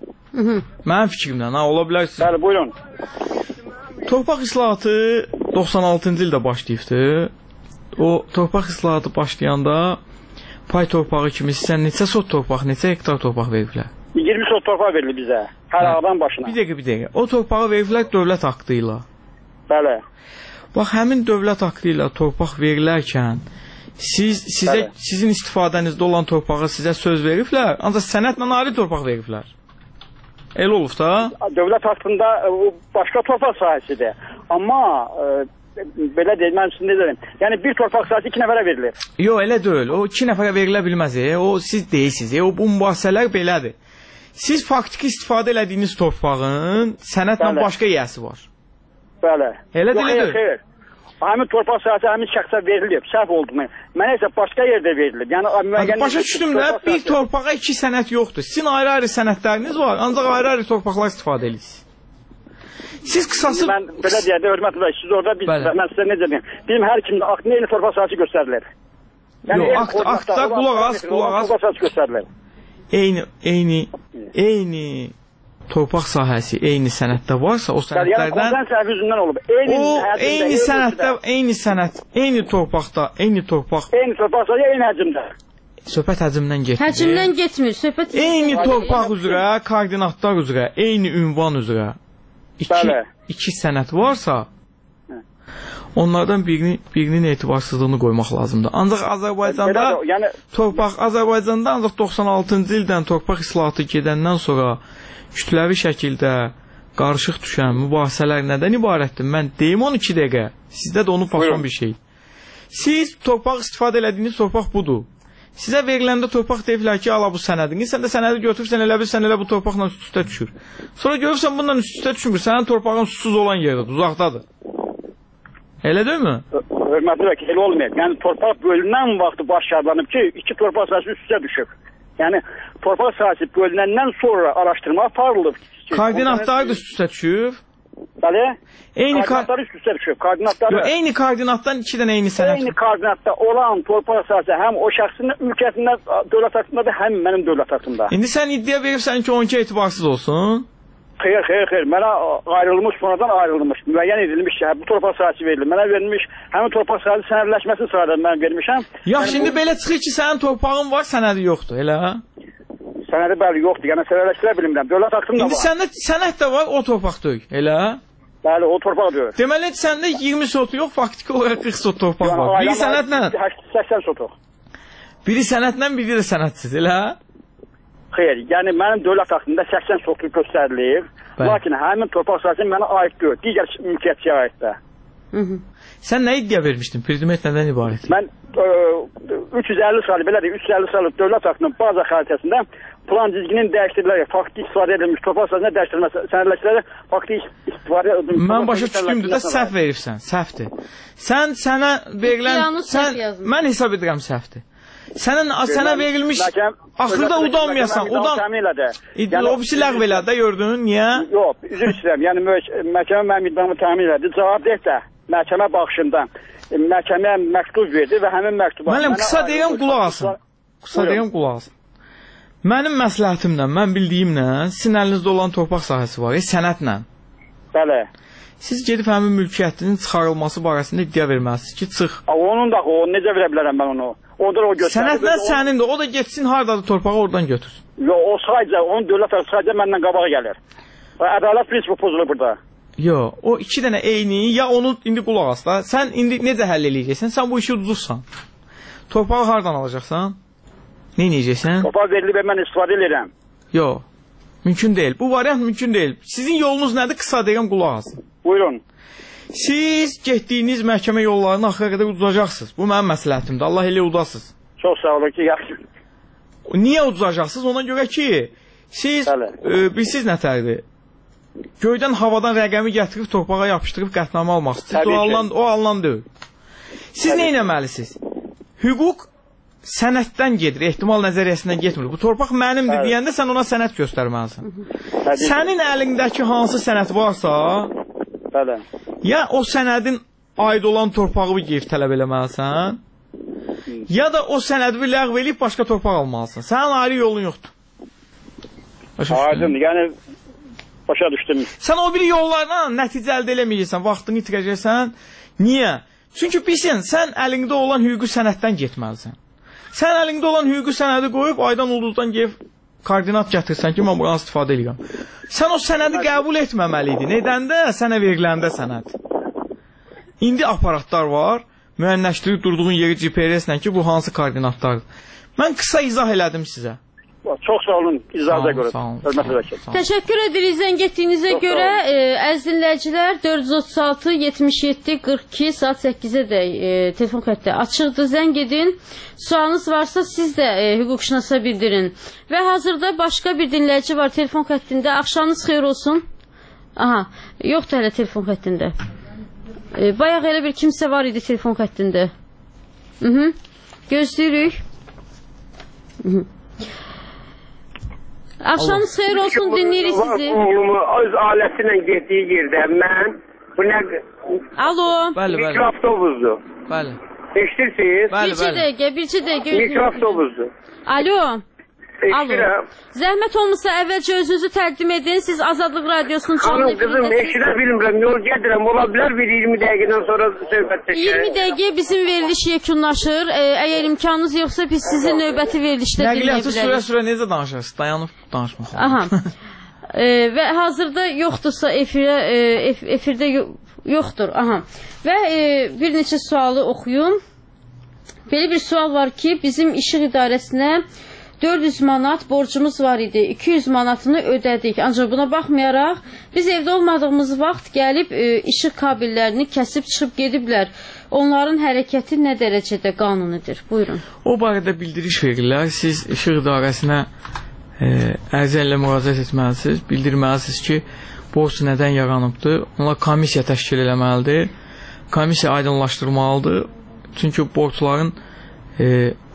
Mənim fikrimlə, ha, ola bilər siz. Bəli, buyurun. Torpaq islahatı doxsan altıncı ildə başlayıbdı. O torpaq islahatı başlayanda pay torpağı kimi sizə neçə sot torpaq, neçə hektar torpaq veriblər? iyirmi sot torpaq verildi bizə. Hər ağdan başına. Bir dəqiqə, bir dəqiqə. O torpağı veriblər dövlət aktı ilə. Bəli. Bax, həmin dövlət aktı ilə torpaq verilərkən siz sizə Bəli. Sizin istifadənizdə olan torpağı sizə söz veriblər, ancaq sənədlə ayrı torpaq veriblər. Elə olub da. Dövlət haqqında başqa torpaq sahəsidir. Amma e, belə deyil, mən sizin nə deyim. Yəni bir torpaq sahəsi iki nəfərə verilir. Yox, elə deyil. O iki nəfərə verilə bilməz. E. O siz deyirsiniz. E. O bu mübahisələr belədir. Siz faktiki istifadə elədiyiniz torpağın sənədlə Bəli. Başqa yiyəsi var. Bəli. Elə deyil. Xeyr. Həmin torpaq sahəsi həmin şəxsə verilib. Səhv oldu mu? Mənə isə başqa yerdə verilib. Yəni müəyyən başa düşdüm də, bir torpağa iki sənəd yoxdur. Sizin ayrı-ayrı sənədləriniz var, ancaq ayrı-ayrı torpaqlar istifadə edirsiniz. Siz qısası mən belə deyəndə hörmətli bəy, siz orada biz Bəli. Mən sizə necə deyim? Bizim hər kimdə aktın eyni torpaq sahəsi göstərilir. Yəni yox, akt, aktda qulaq as, qulaq as. Torpaq sahəsi göstərilir. Eyni, eyni, eyni torpaq sahəsi eyni sənəddə varsa o sənədlərdən yəni kontent səhvi üzündən olub. Eyni o eyni sənəddə, eyni sənəd, eyni torpaqda, eyni torpaq. Eyni torpaq sahəsi eyni həcmdə. Söhbət həcmdən getmir. Həcmdən getmir, söhbət eyni torpaq üzrə, koordinatlar üzrə, eyni ünvan üzrə iki, iki sənəd varsa onlardan birini, birinin etibarsızlığını qoymaq lazımdır. Ancaq Azərbaycanda yəni, torpaq, Azərbaycanda ancaq doxsan altıncı ildən torpaq islahatı gedəndən sonra kütləvi şəkildə qarışıq düşən mübahisələr nədən ibarətdir? Mən deyim on iki dəqiqə. Sizdə də onun fason bir şey. Siz torpaq istifadə elədiyiniz torpaq budur. Sizə veriləndə torpaq deyirlər ki, ala bu sənədini. Sən də sənədi götürürsən, elə bilsən elə bu torpaqla üst-üstə düşür. Sonra görürsən bundan üst-üstə düşmür. Sənin torpağın susuz olan yerdir, uzaqdadır. Elə deyilmi? Hörmətli vəkil, elə olmayıb. Yəni torpaq bölünən vaxtı başlanıb ki, iki torpaq sahəsi üst-üstə düşüb. Yəni torpaq sahəsi bölünəndən sonra araşdırma aparılıb. Koordinatlar da üst-üstə düşüb. Bəli. Eyni koordinatlar üst-üstə düşüb. Koordinatlar. Eyni koordinatdan iki dənə eyni sənəd. Eyni koordinatda olan torpaq sahəsi həm o şəxsin mülkiyyətində, dövlət haqqındadır, həm mənim dövlət haqqımda. İndi sən iddia verirsən ki, on iki etibarsız olsun. Xeyr, xeyr, xeyr. Mənə ayrılmış, sonradan ayrılmış. Müəyyən edilmiş ki, bu torpaq sahəsi verilir. Mənə verilmiş, həmin torpaq sahəsi sənədləşməsi sırasında mən vermişəm. Yaxşı, yəni, indi bu... belə çıxır ki, sənin torpağın var, sənədi yoxdur, elə? Sənədi bəli yoxdur, yəni sənədləşdirə bilmirəm. Dövlət haqqında var. İndi səndə sənəd də var, o torpaq deyil, elə? Bəli, o torpaq deyil. Deməli, səndə iyirmi sotu yox, faktiki olaraq qırx sot torpaq yəni, var. Biri sənədlə? səksən sotuq. Biri sənədlə, biri də sənədsiz, elə? Xeyr, yəni mənim dövlət haqqında səksən sotu göstərilir. Bəli. Lakin həmin torpaq sahəsi mənə aid deyil, digər mülkiyyətçiyə aiddir. Sən nə iddia vermişdin? Pridimet nədən ibarətdir? Mən ə, üç yüz əlli saylı, belə deyil, üç yüz əlli saylı dövlət haqqının baza xəritəsində plan dizginin dəyişdirilərək faktiki istifadə edilmiş torpaq sahəsində dəyişdirilməsi, sənədləşdirərək faktiki istifadə edilmiş. Mən başa düşdümdür də səhv verirsən, səhvdir. Sən sənə verilən, sən, mən hesab edirəm səhvdir. Sənin sənə verilmiş axırda udanmayasan, udan. Yəni o birisi ləğv elədi, gördün, niyə? Yox, üzr istəyirəm. Yəni məhkəmə mənim iddiamı təmin elədi. Cavab deyək də məhkəmə baxışında məhkəməyə məktub verdi və həmin məktuba Mənim qısa deyəm qulaq asın. Qısa deyəm qulaq asın. Mənim məsləhətimlə, mən bildiyimlə sizin əlinizdə olan torpaq sahəsi var, sənədlə. Bəli. Siz gedib həmin mülkiyyətinin çıxarılması barəsində iddia verməlisiniz ki, çıx. Onun da o necə verə bilərəm mən onu? Orada o göstərir. Sənədlər sənindir. O da getsin hardadır torpağı oradan götürsün. Yox, o sadəcə onun dövlət sadəcə məndən qabağa gəlir. Ədalət prinsipi pozulur burada. Yox, o iki dənə eyni, ya onu indi qulaq as da. Sən indi necə həll eləyəcəksən? Sən bu işi uduzursan. Torpağı hardan alacaqsan? Nə edəcəksən? Torpağı verilib mən istifadə edirəm. Yox, mümkün deyil. Bu variant mümkün deyil. Sizin yolunuz nədir? Qısa deyirəm, qulaq asın. Buyurun. Siz getdiyiniz məhkəmə yollarını axıra qədər uduzacaqsınız. Bu mənim məsləhətimdir. Allah elə udasınız. Çox sağ olun ki, yaxşı. Niyə uduzacaqsınız? Ona görə ki, siz e, bilsiz nətərdir? Göydən, havadan rəqəmi gətirib torpağa yapışdırıb qətnamə almaq istəyirsiniz. O alınan, o alınan deyil. Siz nə etməlisiniz? Hüquq sənəddən gedir, ehtimal nəzəriyyəsindən getmir. Bu torpaq mənimdir Bəli. deyəndə sən ona sənəd göstərməlisən. Bəli. Sənin əlindəki hansı sənəd varsa, Bəli. ya o sənədin aid olan torpağı girib tələb eləməlisən, ya da o sənədi ləğv eləyib başqa torpaq almalısan. Sənin ayrı yolun yoxdur. Aydın, yəni başa düşdüm. Sən o biri yollarla nəticə əldə eləməyəcəksən, vaxtını itirəcəksən. Niyə? Çünki bilsin, sən əlində olan hüquqi sənəddən getməlisən. Sən əlində olan hüquqi sənədi qoyub, aydan ulduzdan gelib koordinat gətirsən ki, mən buradan istifadə edirəm. Sən o sənədi qəbul etməməliydin. Nedəndə? Sənə veriləndə sənəd. İndi aparatlar var, müəyyənləşdirib durduğun yeri G P R S ilə ki, bu hansı koordinatlardır. Mən qısa izah elədim sizə. Çox sağ olun, izahda görə. Təşəkkür edirik zəng etdiyinizə görə. Əziz dinləyicilər, dörd yüz otuz altı yetmiş yeddi qırx iki saat səkkizə də e, telefon xətti açıqdır. Zəng edin. Sualınız varsa siz də e, hüquqşünasa bildirin. Və hazırda başqa bir dinləyici var telefon xəttində. Axşamınız xeyir olsun. Aha, yoxdur hələ telefon xəttində. E, bayaq elə bir kimsə var idi telefon xəttində. Hı -hı. Gözləyirik. Hı -hı. Axşamınız xeyir olsun, dinləyirik sizi. Oğlumu öz ailəsi ilə getdiyi yerdə mən bu nə Alo. Bəli, bəli. Mikroavtobusdur. Bəli. Eşidirsiniz? Bəli, bir dəqiqə, bir dəqiqə. Mikroavtobusdur. Alo. Eşidirəm. Zəhmət olmasa əvvəlcə özünüzü təqdim edin. Siz Azadlıq Radiosunun canlı efirindəsiniz. Xanım, qızım, eşidə bilmirəm. Yol gedirəm. Ola bilər bir iyirmi dəqiqədən sonra söhbət çəkək. iyirmi dəqiqə bizim veriliş yekunlaşır. Əgər imkanınız yoxsa biz sizin növbəti verilişdə dinləyə bilərik. Nəqliyyatı sürə-sürə necə danışırsınız? Dayanıb danışmaq. Aha. e, və hazırda yoxdursa efirə, e, ef efirdə yo yoxdur. Aha. Və e, bir neçə sualı oxuyum. Belə bir sual var ki, bizim işıq idarəsinə dörd yüz manat borcumuz var idi. iki yüz manatını ödədik. Ancaq buna baxmayaraq biz evdə olmadığımız vaxt gəlib e, işıq kabellərini kəsib çıxıb gediblər. Onların hərəkəti nə dərəcədə qanunidir? Buyurun. O barədə bildiriş verirlər. Siz işıq idarəsinə e, ərizə ilə müraciət etməlisiniz. Bildirməlisiniz ki, borc nədən yaranıbdır. Onlar komissiya təşkil eləməlidir. Komissiya aydınlaşdırmalıdır. Çünki borcların e,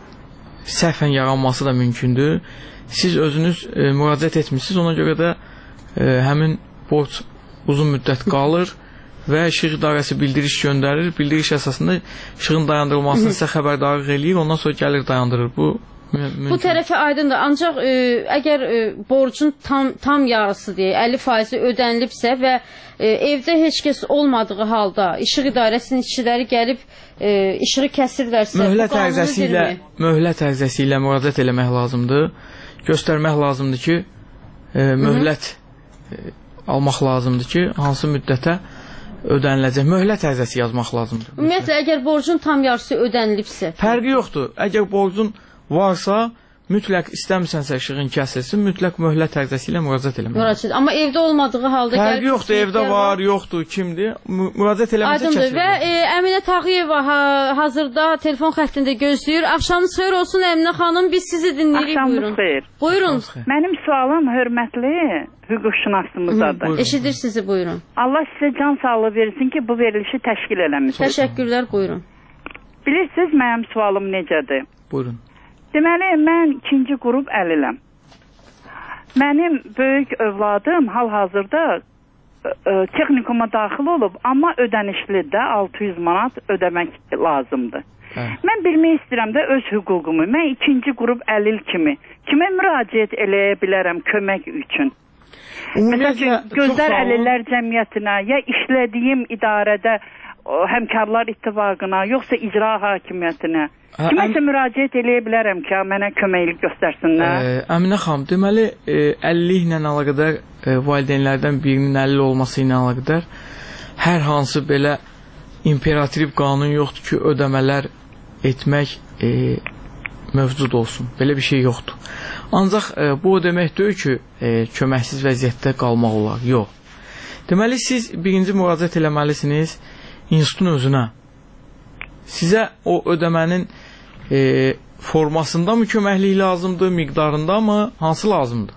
səhvən yaranması da mümkündür. Siz özünüz e, müraciət etmişsiniz, ona görə də e, həmin borc uzun müddət qalır və işıq idarəsi bildiriş göndərir. Bildiriş əsasında işığın dayandırılmasını sizə xəbərdarlıq eləyir, ondan sonra gəlir dayandırır. Bu mümkün. Bu tərəfi aydındır. Ancaq e, əgər e, borcun tam tam yarısı deyə əlli faizi ödənilibsə və e, evdə heç kəs olmadığı halda işıq idarəsinin işçiləri gəlib e, işığı kəsirlərsə, möhlət ərizəsi ilə möhlət ərizəsi ilə müraciət eləmək lazımdır. Göstərmək lazımdır ki, e, möhlət e, almaq lazımdır ki, hansı müddətə ödəniləcək. Möhlət ərizəsi yazmaq lazımdır. Ümumiyyətlə, əgər borcun tam yarısı ödənilibsə. Fərqi yoxdur. Əgər borcun varsa, mütləq istəmirsənsə işığın kəsilsin, mütləq möhlət ərizəsi ilə müraciət eləmək. Müraciət. Amma evdə olmadığı halda fərqi yoxdur, evdə var, yoxdur, kimdir? Müraciət eləməsə kəsilir. Və e, Əminə Tağıyeva ha, hazırda telefon xəttində gözləyir. Axşamınız xeyir olsun Əminə xanım, biz sizi dinləyirik. Axşamınız xeyir. Buyurun. Mənim sualım hörmətli hüquqşünasımızdadır. Eşidir sizi, buyurun. Allah sizə can sağlığı versin ki, bu verilişi təşkil eləmişsiniz. Təşəkkürlər, buyurun. Bilirsiniz, mənim sualım necədir? Buyurun. Deməli, mən ikinci qrup əliləm. Mənim böyük övladım hal-hazırda ə, texnikuma daxil olub, amma ödənişlidə altı yüz manat ödəmək lazımdır. Hə. Mən bilmək istəyirəm də öz hüququmu. Mən ikinci qrup əlil kimi kimə müraciət eləyə bilərəm kömək üçün? Məsəl üçün, Gözlər Əlillər Cəmiyyətinə, ya işlədiyim idarədə o, həmkarlar ittifaqına, yoxsa icra hakimiyyətinə kiməsə müraciət eləyə bilərəm ki, mənə köməklik göstərsinlər. Ə, Əminə xanım, deməli, əlillik ilə əlaqədar, ə, valideynlərdən birinin əlil olması ilə əlaqədar hər hansı belə imperativ qanun yoxdur ki, ödəmələr etmək e, mövcud olsun. Belə bir şey yoxdur. Ancaq e, bu o demək deyil ki, e, köməksiz vəziyyətdə qalmaq olar. Yox. Deməli, siz birinci müraciət eləməlisiniz institutun özünə. Sizə o ödəmənin e, formasında mı köməklik lazımdır, miqdarında mı, hansı lazımdır?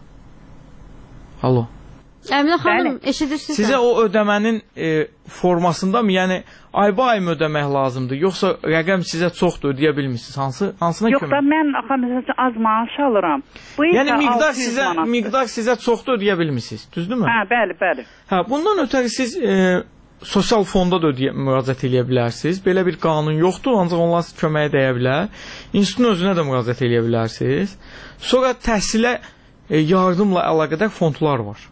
Alo. Əminə xanım, eşidirsiniz? Sizə o ödəmənin e, formasında mı, yəni ayba-aym ödəmək lazımdır, yoxsa rəqəm sizə çoxdur, ödəyə bilmirsiniz? Hansı, hansına Yox kömək? da mən axı məsələn az maaş alıram. Bu yəni miqdar sizə, miqdar sizə çoxdur, ödəyə bilmirsiniz, düzdürmü? Hə, bəli, bəli. Hə, bundan ötəri siz e, sosial fonda da ödəyə, müraciət edə bilərsiniz. Belə bir qanun yoxdur, ancaq onlar sizə köməyə dəyə bilər. İnstitutun özünə də müraciət edə bilərsiniz. Sonra təhsilə e, yardımla əlaqədar fondlar var.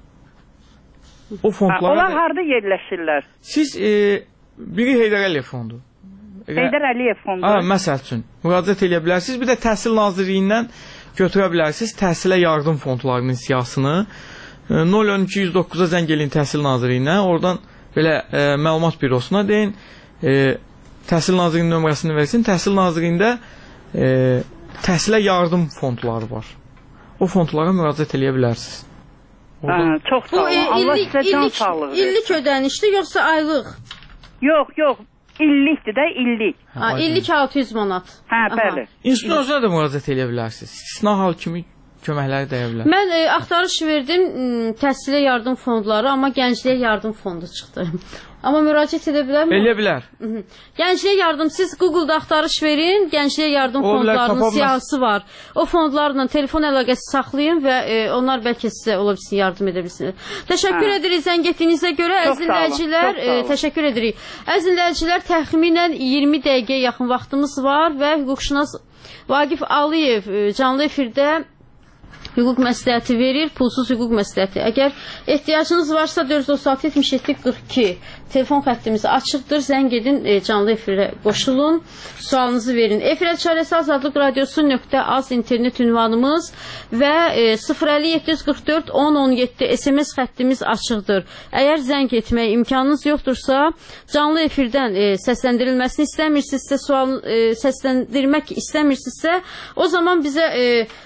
O fondlara... Onlar harada yerləşirlər? Siz e, biri Heydər Əliyev fondu. Heydər Əliyev fondu. Hə, məsəl üçün müraciət edə bilərsiniz. Bir də Təhsil Nazirliyindən götürə bilərsiniz təhsilə yardım fondlarının siyahısını. E, nol on iki yüz doqquza zəng eləyin Təhsil Nazirliyinə. Oradan belə e, məlumat bürosuna deyin. E, Təhsil Nazirliyinin nömrəsini versin. Təhsil Nazirliyində e, təhsilə yardım fondları var. O fondlara müraciət edə bilərsiniz. Hə, çox sağ olun. Allah sizə can sağlığı versin. İllik ödənişdir, yoxsa aylıq? Yox, yox. İllikdir də, illik. Ha, illik altı yüz manat. Hə, bəli. İnstitutun özünə də müraciət edə bilərsiniz. İstisna hal kimi köməkləri dəyə bilər. Mən e, axtarış verdim m, təhsilə yardım fondları, amma gəncliyə yardım fondu çıxdı. Amma müraciət edə bilərmi? Elə bilər. Gəncliyə yardım, siz Google-da axtarış verin, gəncliyə yardım O fondlarının siyahısı var. O fondlarla telefon əlaqəsi saxlayın və e, onlar bəlkə sizə ola bilsin yardım edə bilsinlər. Təşəkkür hə. edirik zəng etdiyinizə görə. Əziz dinləyicilər, e, təşəkkür edirik. Əziz dinləyicilər, təxminən iyirmi dəqiqəyə yaxın vaxtımız var və hüquqşünas Vaqif Aliyev e, canlı efirdə hüquq məsləhəti verir, pulsuz hüquq məsləhəti. Əgər ehtiyacınız varsa dörd yüz otuz altı yetmiş yeddi qırx iki telefon xəttimiz açıqdır. Zəng edin, e, canlı efirə qoşulun, sualınızı verin. Efirə çarəsi Azadlıq Radiosu nöqtə az internet ünvanımız və e, sıfır əlli yeddi yüz qırx dörd on on yeddi S M S xəttimiz açıqdır. Əgər zəng etmək imkanınız yoxdursa, canlı efirdən e, səsləndirilməsini istəmirsinizsə, sual e, səsləndirmək istəmirsinizsə, o zaman bizə e,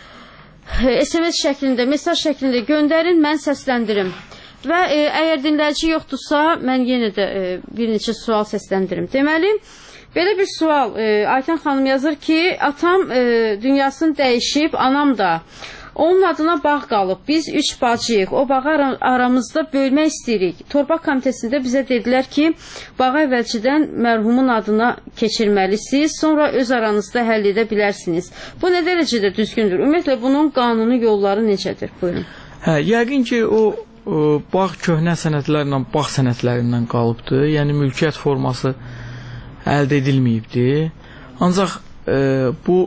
S M S şəklində, mesaj şəklində göndərin, mən səsləndirim. Və e, əgər dinləyici yoxdursa, mən yenə də e, bir neçə sual səsləndirim. Deməli, belə bir sual, e, Aytan xanım yazır ki, atam e, dünyasını dəyişib, anam da. Onun adına bağ qalıb, biz üç bacıyıq, o bağı ar aramızda bölmək istəyirik. Torpaq komitəsində bizə dedilər ki, bağı əvvəlcədən mərhumun adına keçirməlisiniz, sonra öz aranızda həll edə bilərsiniz. Bu nə dərəcədə düzgündür? Ümumiyyətlə, bunun qanuni yolları necədir? Buyurun. Hə, yəqin ki, o, o bağ köhnə sənədlərlə, bağ sənədlərindən qalıbdır. Yəni, mülkiyyət forması əldə edilməyibdir. Ancaq e, bu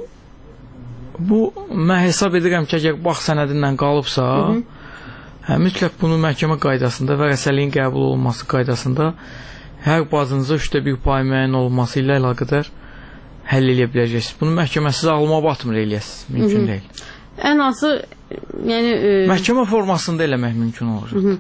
Bu, mən hesab edirəm ki, əgər bağ sənədindən qalıbsa, hı -hı. Hə, mütləq bunu məhkəmə qaydasında və rəsəliyin qəbul olunması qaydasında hər bacınıza üçdə bir pay müəyyən olunması ilə əlaqədar həll edə biləcəksiniz. Bunu məhkəmə sizə alma batmır eləyəsiniz. Mümkün hı -hı. deyil. Ən azı, yəni... E... Məhkəmə formasında eləmək mümkün olacaq.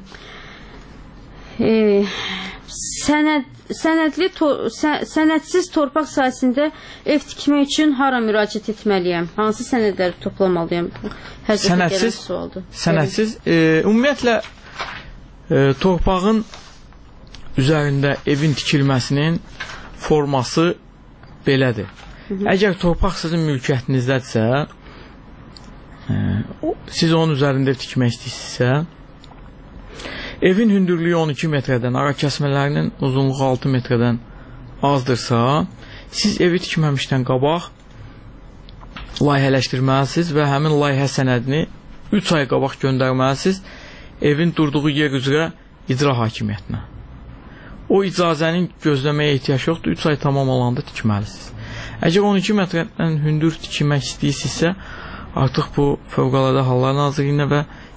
E, sənəd Sənədli to sə sənədsiz torpaq sahəsində ev tikmək üçün hara müraciət etməliyəm? Hansı sənədləri toplamalıyam? Sənədsiz, sənədsiz e, ümumiyyətlə e, torpağın üzərində evin tikilməsinin forması belədir. Hı -hı. Əgər torpaq sizin mülkiyyətinizdədirsə, e, siz onun üzərində ev tikmək istəyirsinizsə, evin hündürlüyü on iki metrədən, ara kəsmələrinin uzunluğu altı metrədən azdırsa, siz evi tikməmişdən qabaq layihələşdirməlisiniz və həmin layihə sənədini üç ay qabaq göndərməlisiniz evin durduğu yer üzrə icra hakimiyyətinə. O icazənin gözləməyə ehtiyac yoxdur, üç ay tamam olanda tikməlisiniz. Əgər on iki metrədən hündür tikmək istəyirsinizsə, artıq bu Fövqəladə Hallar Nazirliyinə və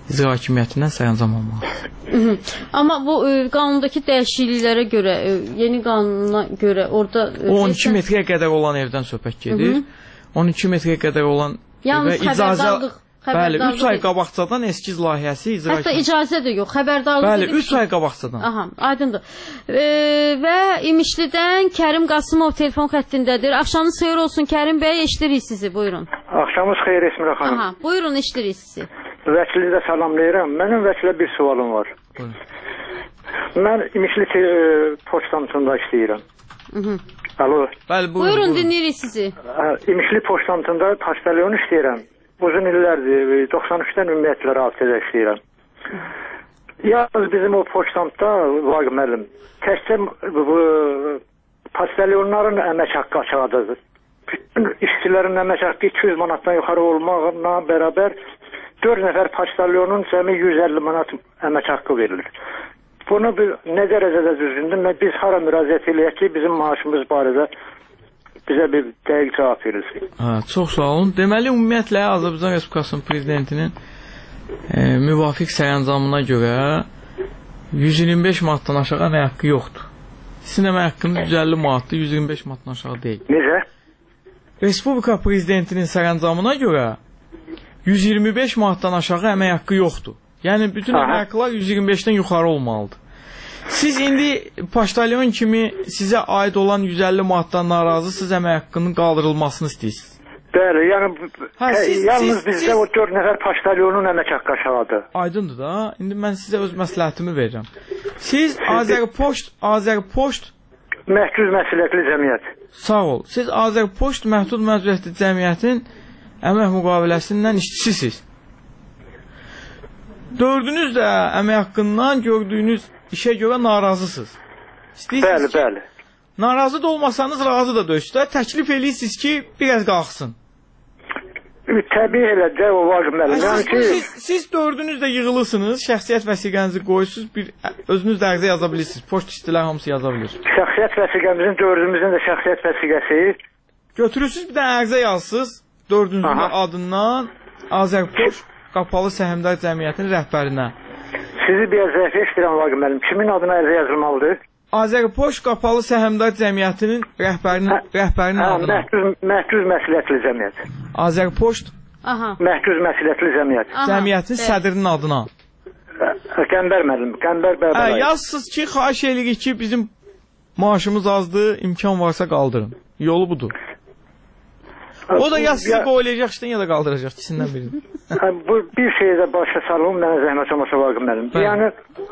icra hakimiyyətindən sərəncam almalıdır. Amma bu e, qanundakı dəyişikliklərə görə, e, yeni qanuna görə orada e, on iki metrə qədər olan evdən söhbət gedir. Hı -hı. on iki metrə qədər olan yalnız evə icazə Bəli, üç ay qabaqcadan eskiz layihəsi icra. Hətta icazə də yox, xəbərdarlıq. Bəli, üç ay qabaqcadan. Aha, aydındır. E, və İmişlidən Kərim Qasımov telefon xəttindədir. Axşamınız xeyir olsun Kərim bəy, eşidirik sizi. Buyurun. Axşamınız xeyir Esmirə xanım. Aha, buyurun, eşidirik sizi. Vəkili də salamlayıram. Mənim vəkilə bir sualım var. Buyurun. Mən İmişli e, poçtantında işləyirəm. Hı -hı. Alo. Bəli, buyurun, buyurun, dinləyirik sizi. İmişli poçtantında poçtalyon işləyirəm. Uzun illərdir, doxsan üçdən ümumiyyətlə rabitədə işləyirəm. Yalnız bizim o poçtantda, Vaqif müəllim, təkcə bu poçtalyonların əmək haqqı aşağıdadır. Bütün işçilərin əmək haqqı iki yüz manatdan yuxarı olmaqla bərabər dörd nəfər poçtalyonun cəmi yüz əlli manat əmək haqqı verilir. Bunu bir, nə dərəcədə düzgündür? Biz hara müraciət eləyək ki, bizim maaşımız barədə bizə bir dəqiq cavab verilsin. Hə, çox sağ olun. Deməli, ümumiyyətlə Azərbaycan Respublikasının prezidentinin e, müvafiq sərəncamına görə yüz iyirmi beş manatdan aşağı əmək haqqı yoxdur. Sizin əmək haqqınız yüz əlli manatdır, yüz iyirmi beş manatdan aşağı deyil. Necə? Respublika prezidentinin sərəncamına görə yüz iyirmi beş manatdan aşağı əmək haqqı yoxdur. Yəni bütün əmək haqqılar yüz iyirmi beşdən yuxarı olmalıdır. Siz indi poçtalyon kimi sizə aid olan yüz əlli manatdan narazısınız, əmək haqqının qaldırılmasını istəyirsiniz. Bəli, yəni hə, siz, yalnız siz, bizdə siz... o dörd nəfər poçtalyonun əmək haqqı aşağıdır. Aydındır da. İndi mən sizə öz məsləhətimi verirəm. Siz Azərpoçt, Azərpoçt Məhdud Məsuliyyətli Cəmiyyət. Sağ ol. Siz Azərpoçt Məhdud Məsuliyyətli Cəmiyyətin əmək müqaviləsindən işçisiniz. Dördünüz də əmək haqqından gördüyünüz işə görə narazısınız. Bəli, ki, bəli. Narazı da olmasanız razı da döysüzlər. Təklif edirsiniz ki, biraz qalxsın. Təbii elə də o var mənim. Yəni ki, siz, siz dördünüz də yığılırsınız, şəxsiyyət vəsiqənizi qoyursunuz, bir özünüz də ərizə yaza bilirsiniz. Poçt işçilər hamısı yaza bilir. Şəxsiyyət vəsiqəmizin dördümüzün də şəxsiyyət vəsiqəsi. Götürürsünüz bir dənə ərizə yazsınız, dördünüzün də adından Azərpoçt Qapalı Səhmdar Cəmiyyətinin rəhbərinə. Sizi bir zəif eşdirəm Vaqif müəllim. Kimin adına ərizə yazılmalıdır? Azərpoçt Qapalı Səhmdar Cəmiyyətinin rəhbərinin rəhbərinin adına. Məhdud Məsuliyyətli Cəmiyyət. Azərpoçt Məhdud Məsuliyyətli Cəmiyyət. Cəmiyyətin sədrinin adına. Qəmbər müəllim, Qəmbər Bərbəlay. Yazsınız ki, xahiş edirik ki, bizim maaşımız azdır, imkan varsa qaldırın. Yolu budur. O da ya sizi qoyulacaq işdən, ya da qaldıracaq ikisindən birini. Bu bir şeyə də başa salım, mənə zəhmət olmasa Vaqif müəllim. Yəni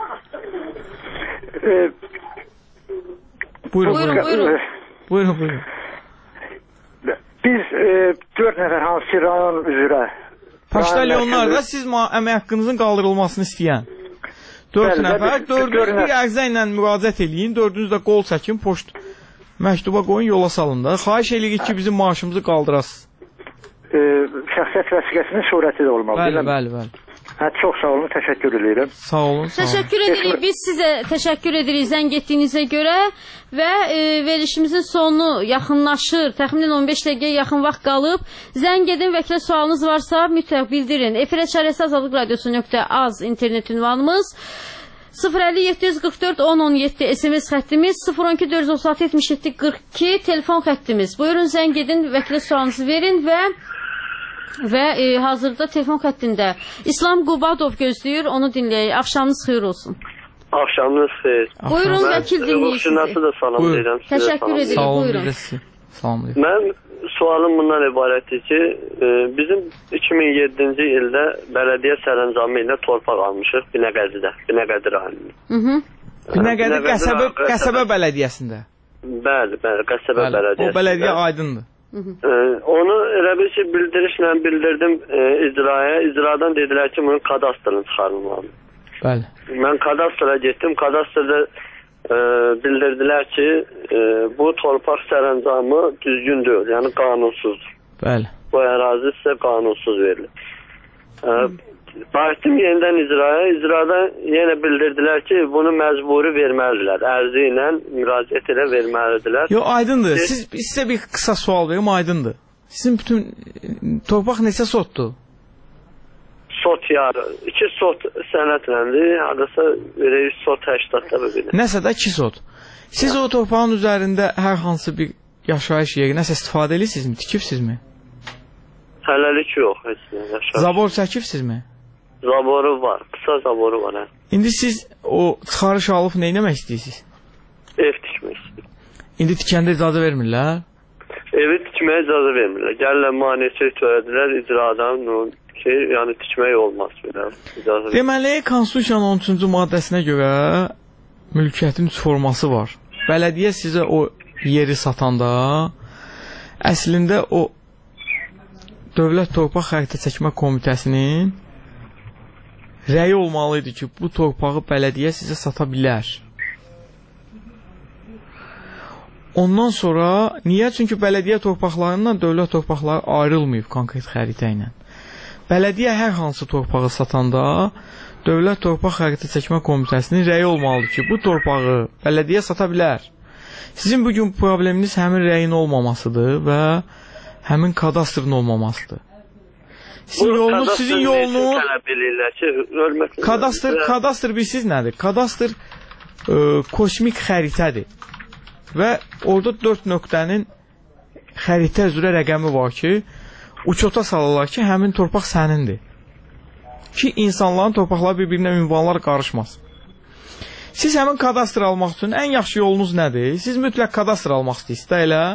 e, buyurun, buyurun, buyurun. Buyurun, buyurun. Biz e, dörd nəfər hansı rayon üzrə poçtalyonlar da siz əmək haqqınızın qaldırılmasını istəyən dörd nəfər, dördünüz bir ərizə ilə müraciət eləyin, dördünüz də qol çəkin, poçt məktuba qoyun, yola salın da. Xahiş eləyirik ki, bizim maaşımızı qaldırasınız. E, şəxsiyyət vəsiqəsinin surəti də olmalı. Bəli, bəli, bəli. Hə, çox sağ olun, təşəkkür edirəm. Sağ olun, sağ olun. Təşəkkür edirik, biz sizə təşəkkür edirik zəng etdiyinizə görə və e, verilişimizin sonu yaxınlaşır. Təxminən on beş dəqiqəyə yaxın vaxt qalıb. Zəng edin, vəkilə sualınız varsa mütləq bildirin. Efirə çarəsi Azadlıq Radiosu nöqtə az internet ünvanımız. sıfır əlli yeddi yüz qırx dörd on on yeddi S M S xəttimiz, sıfır on iki dörd yüz otuz altı yetmiş yeddi qırx iki telefon xəttimiz. Buyurun, zəng edin, vəkilə sualınızı verin və və e, hazırda telefon xəttində İslam Qubadov gözləyir, onu dinləyək. Axşamınız xeyir olsun. Axşamınız xeyir. Buyurun, vəkil dinləyik sizi. Da salam deyirəm. Təşəkkür edirik, buyurun. Salam deyirəm. Mən sualım bundan ibarətdir ki, e, bizim iki min yeddinci ildə bələdiyyə sərəncamı ilə torpaq almışıq Binəqədidə, Binəqədi rayonunda. Binəqədi qəsəbə, qəsəbə bələdiyyəsində. Bəli, bəli, qəsəbə bələdiyyəsində. O bələdiyyə aydındır. Hı -hı. E, onu elə bir ki, bildirişlə bildirdim e, icraya. İcradan dedilər ki, bunun kadastrını çıxarılmalıdır. Bəli. Mən kadastra getdim. Kadastrda e, bildirdilər ki, e, bu torpaq sərəncamı düzgün deyil, yəni qanunsuzdur. Bəli. Bu ərazi sizə qanunsuz verilir. E, Baxdım yenidən icraya. İcrada yenə bildirdilər ki, bunu məcburi verməlidirlər. Ərzi ilə müraciət ilə verməlidirlər. Yox, aydındır. Siz, sizə bir qısa sual verim, aydındır. Sizin bütün torpaq neçə sotdur? sot yarı, iki sot sənətləndir, hadasa verək sot həştadda bilir. Nəsə də iki sot. Siz o torpağın üzərində hər hansı bir yaşayış yeri nəsə istifadə edirsinizmi, tikibsizmi? Hələlik yox, heç nə. Yaşayış. Zabor çəkibsizmi? Zaboru var, qısa zaboru var. Hə. İndi siz o çıxarış alıb nə etmək istəyirsiniz? Ev tikmək istəyir. İndi tikəndə icazə vermirlər? Evi tikməyə icazə vermirlər. Gəlirlər maneçə törədilər icradan ki, yəni tikmək olmaz. Belə, deməli, Konstitusiyanın on üçüncü maddəsinə görə mülkiyyətin üç forması var. Bələdiyyə sizə o yeri satanda əslində o Dövlət Torpaq Xəritə Çəkmə Komitəsinin rəyi olmalı idi ki, bu torpağı bələdiyyə sizə sata bilər. Ondan sonra, niyə? Çünki bələdiyyə torpaqlarından dövlət torpaqları ayrılmayıb konkret xəritə ilə. Bələdiyyə hər hansı torpağı satanda Dövlət Torpaq Xəritə Çəkmə Komitəsinin rəyi olmalıdır ki, bu torpağı bələdiyyə sata bilər. Sizin bugün probleminiz həmin rəyin olmamasıdır və həmin kadastrın olmamasıdır. Sizin yolunuz, sizin yolunuz kadastr, kadastr bilirsiniz nədir? Kadastr e, kosmik xəritədir. Və orada dörd nöqtənin xəritə üzrə rəqəmi var ki, uçota salırlar ki, həmin torpaq sənindir. Ki, insanların torpaqları bir-birinə ünvanlar qarışmasın. Siz həmin kadastr almaq üçün ən yaxşı yolunuz nədir? Siz mütləq kadastr almaq istəyirsiniz, də elə?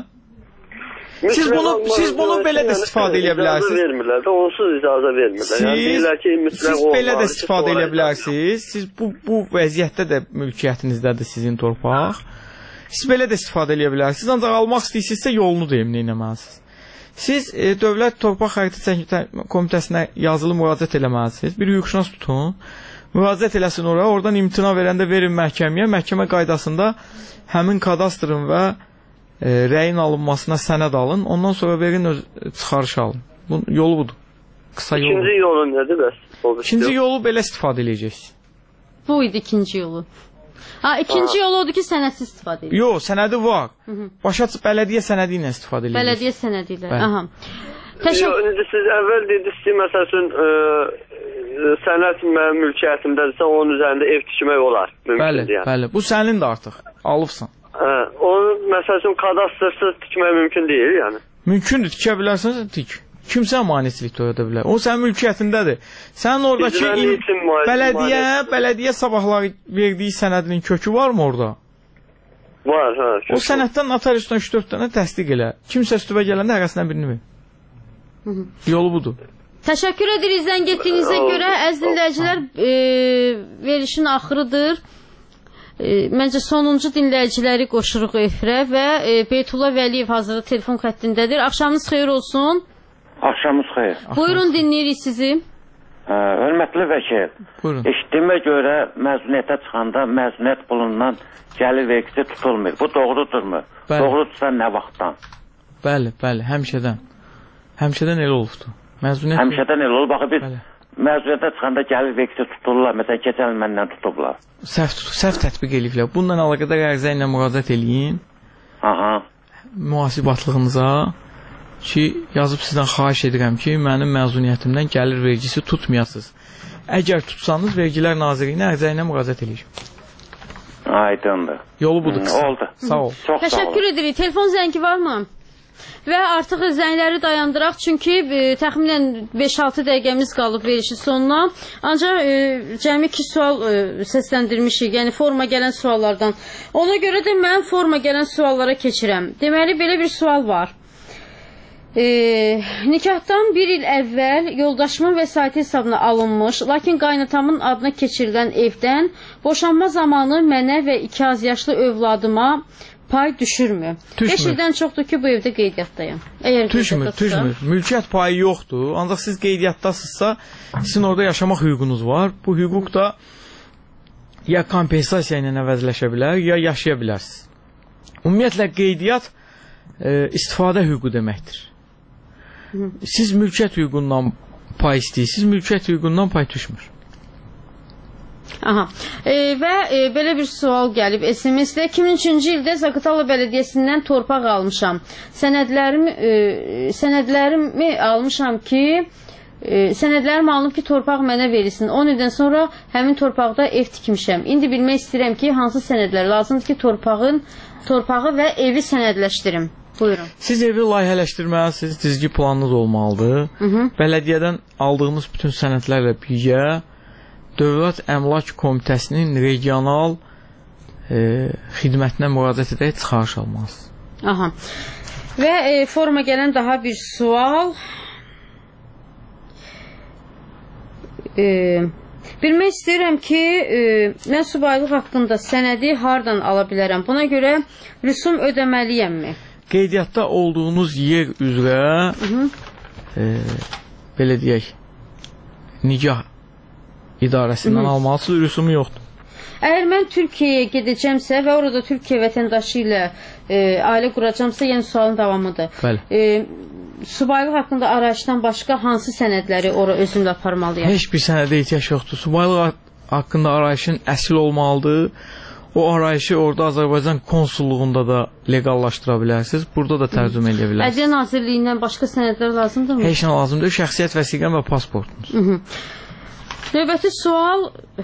Siz bunu, siz bunu belə də istifadə edə bilərsiniz. Vermirlər, onsuz icazə vermirlər. Siz, yəni, siz belə də istifadə edə bilərsiniz. Siz bu, bu vəziyyətdə də mülkiyyətinizdədir sizin torpaq. Siz belə də istifadə edə bilərsiniz. Ancaq almaq istəyirsinizsə yolunu deyim, nə etməlisiniz. Siz e, Dövlət Torpaq Xəritə Çəkmə Komitəsinə yazılı müraciət eləməlisiniz. Bir hüquqşünas tutun. Müraciət eləsin oraya. Oradan imtina verəndə verin məhkəməyə. Məhkəmə qaydasında həmin kadastrın və E, rəyin alınmasına sənəd alın, ondan sonra verin öz çıxarışı alın. Bunun yolu budur. Qısa yolu. İkinci yolu nədir bəs? İkinci yolu belə istifadə edəcəksiniz. Bu idi ikinci yolu. Ha, ikinci ha. yolu odur ki, sənədsiz istifadə edəcəksiniz. Yox, sənədi var. Hı -hı. Başa bələdiyyə sənədi ilə istifadə edəcəksiniz. Bələdiyyə sənədi ilə. Aha. Təşəkkür. Yox, siz əvvəl dediniz ki, məsəl üçün e, sənəd mənim mülkiyyətimdədirsə, onun üzərində ev tikmək olar. Bəli, yəni. Bəli. Bu sənin də artıq. Alıbsan. Hə, onu məsəl üçün kadastrsız tikmək mümkün deyil, yəni. Mümkündür, tikə bilərsən, tik. Kimsə maneçilik törədə bilər. O sənin mülkiyyətindədir. Sənin oradakı in... bələdiyyə, bələdiyyə sabahlar verdiyi sənədinin kökü varmı orada? Var, hə. O sənəddən atar üstünə üç dörd dənə təsdiq elə. Kimsə üstübə gələndə hərəsindən birini ver. Hı -hı. Yolu budur. Təşəkkür edirik zəng etdiyinizə görə. Əziz dinləyicilər, e, verilişin axırıdır. E, məncə sonuncu dinləyiciləri qoşuruq efirə və e, Beytullah Vəliyev hazırda telefon xəttindədir. Axşamınız xeyir olsun. Axşamınız xeyir. Buyurun, dinləyirik sizi. Hə, hörmətli vəkil. Buyurun. Eşitdiyimə görə məzuniyyətə çıxanda məzuniyyət pulundan gəlir vergisi tutulmur. Bu doğrudurmu? Bəli. Doğrudursa nə vaxtdan? Bəli, bəli, həmişədən. Həmişədən elə olubdu. Məzuniyyət Həmişədən elə olub. Baxı biz bəli. Məzuniyyətə çıxanda gəlir vergisi tutulurlar. Məsələn, keçən il məndən tutublar. Səhv, səhv tətbiq ediblər. Bununla əlaqədar ərizə ilə müraciət eləyin. Aha. Mühasibatlığınıza ki, yazıb sizdən xahiş edirəm ki, mənim məzuniyyətimdən gəlir vergisi tutmayasınız. Əgər tutsanız, Vergilər Nazirliyinə ərizə ilə müraciət eləyin. Aydındır. Yolu budur qısa. Oldu. Sağ ol. Çox Təşəkkür sağ ol. edirik. Telefon zəngi varmı? Və artıq zəngləri dayandıraq, çünki e, təxminən beş altı dəqiqəmiz qalıb verilişin sonuna. Ancaq e, cəmi iki sual e, səsləndirmişik, yəni forma gələn suallardan. Ona görə də mən forma gələn suallara keçirəm. Deməli, belə bir sual var. E, nikahdan bir il əvvəl yoldaşımın vəsaiti hesabına alınmış, lakin qaynatamın adına keçirilən evdən boşanma zamanı mənə və iki az yaşlı övladıma pay düşürmü? beş ildən çoxdur ki, bu evdə qeydiyyatdayım. Düşmür, düşmür. Mülkiyyət payı yoxdur. Ancaq siz qeydiyyatdasınızsa, sizin orada yaşamaq hüququnuz var. Bu hüquq da ya kompensasiya ilə əvəzləşə bilər, ya yaşaya bilərsiniz. Ümumiyyətlə, qeydiyyat e, istifadə hüququ deməkdir. Siz mülkiyyət hüququndan pay istəyirsiniz, mülkiyyət hüququndan pay düşmür. Aha. E, və e, belə bir sual gəlib S M S-də. iki min üçüncü ildə Zaqatala Bələdiyyəsindən torpaq almışam. Sənədlərimi, e, sənədlərimi almışam ki, e, sənədlərim alınıb ki, torpaq mənə verilsin. on ildən sonra həmin torpaqda ev tikmişəm. İndi bilmək istəyirəm ki, hansı sənədlər lazımdır ki, torpağın, torpağı və evi sənədləşdirim. Buyurun. Siz evi layihələşdirməlisiniz, cizgi planınız olmalıdır. Hı -hı. Bələdiyyədən aldığınız bütün sənədlərlə birgə Dövlət Əmlak Komitəsinin regional e, xidmətinə müraciət edərək çıxarış almalısınız. Aha. Və e, foruma gələn daha bir sual. E, bilmək istəyirəm ki, e, mən subaylıq haqqında sənədi hardan ala bilərəm? Buna görə rüsum ödəməliyəmmi? Qeydiyyatda olduğunuz yer üzrə e, belə deyək, Nigah idarəsindən Hı -hı. almalısınız, rüsumu yoxdur. Əgər mən Türkiyəyə gedəcəmsə və orada Türkiyə vətəndaşı ilə e, ailə quracamsa, yəni sualın davamıdır. Bəli. E, subaylıq haqqında arayışdan başqa hansı sənədləri ora özümlə aparmalıyam? Heç bir sənədə ehtiyac yoxdur. Subaylıq haqqında arayışın əsl olmalıdır. O arayışı orada Azərbaycan konsulluğunda da legallaşdıra bilərsiniz. Burada da tərcümə edə bilərsiniz. Ədliyyə Nazirliyindən başqa sənədlər lazımdır mı? Heç nə lazımdır. Şəxsiyyət vəsiqən və pasportunuz. Hı -hı. Növbəti sual.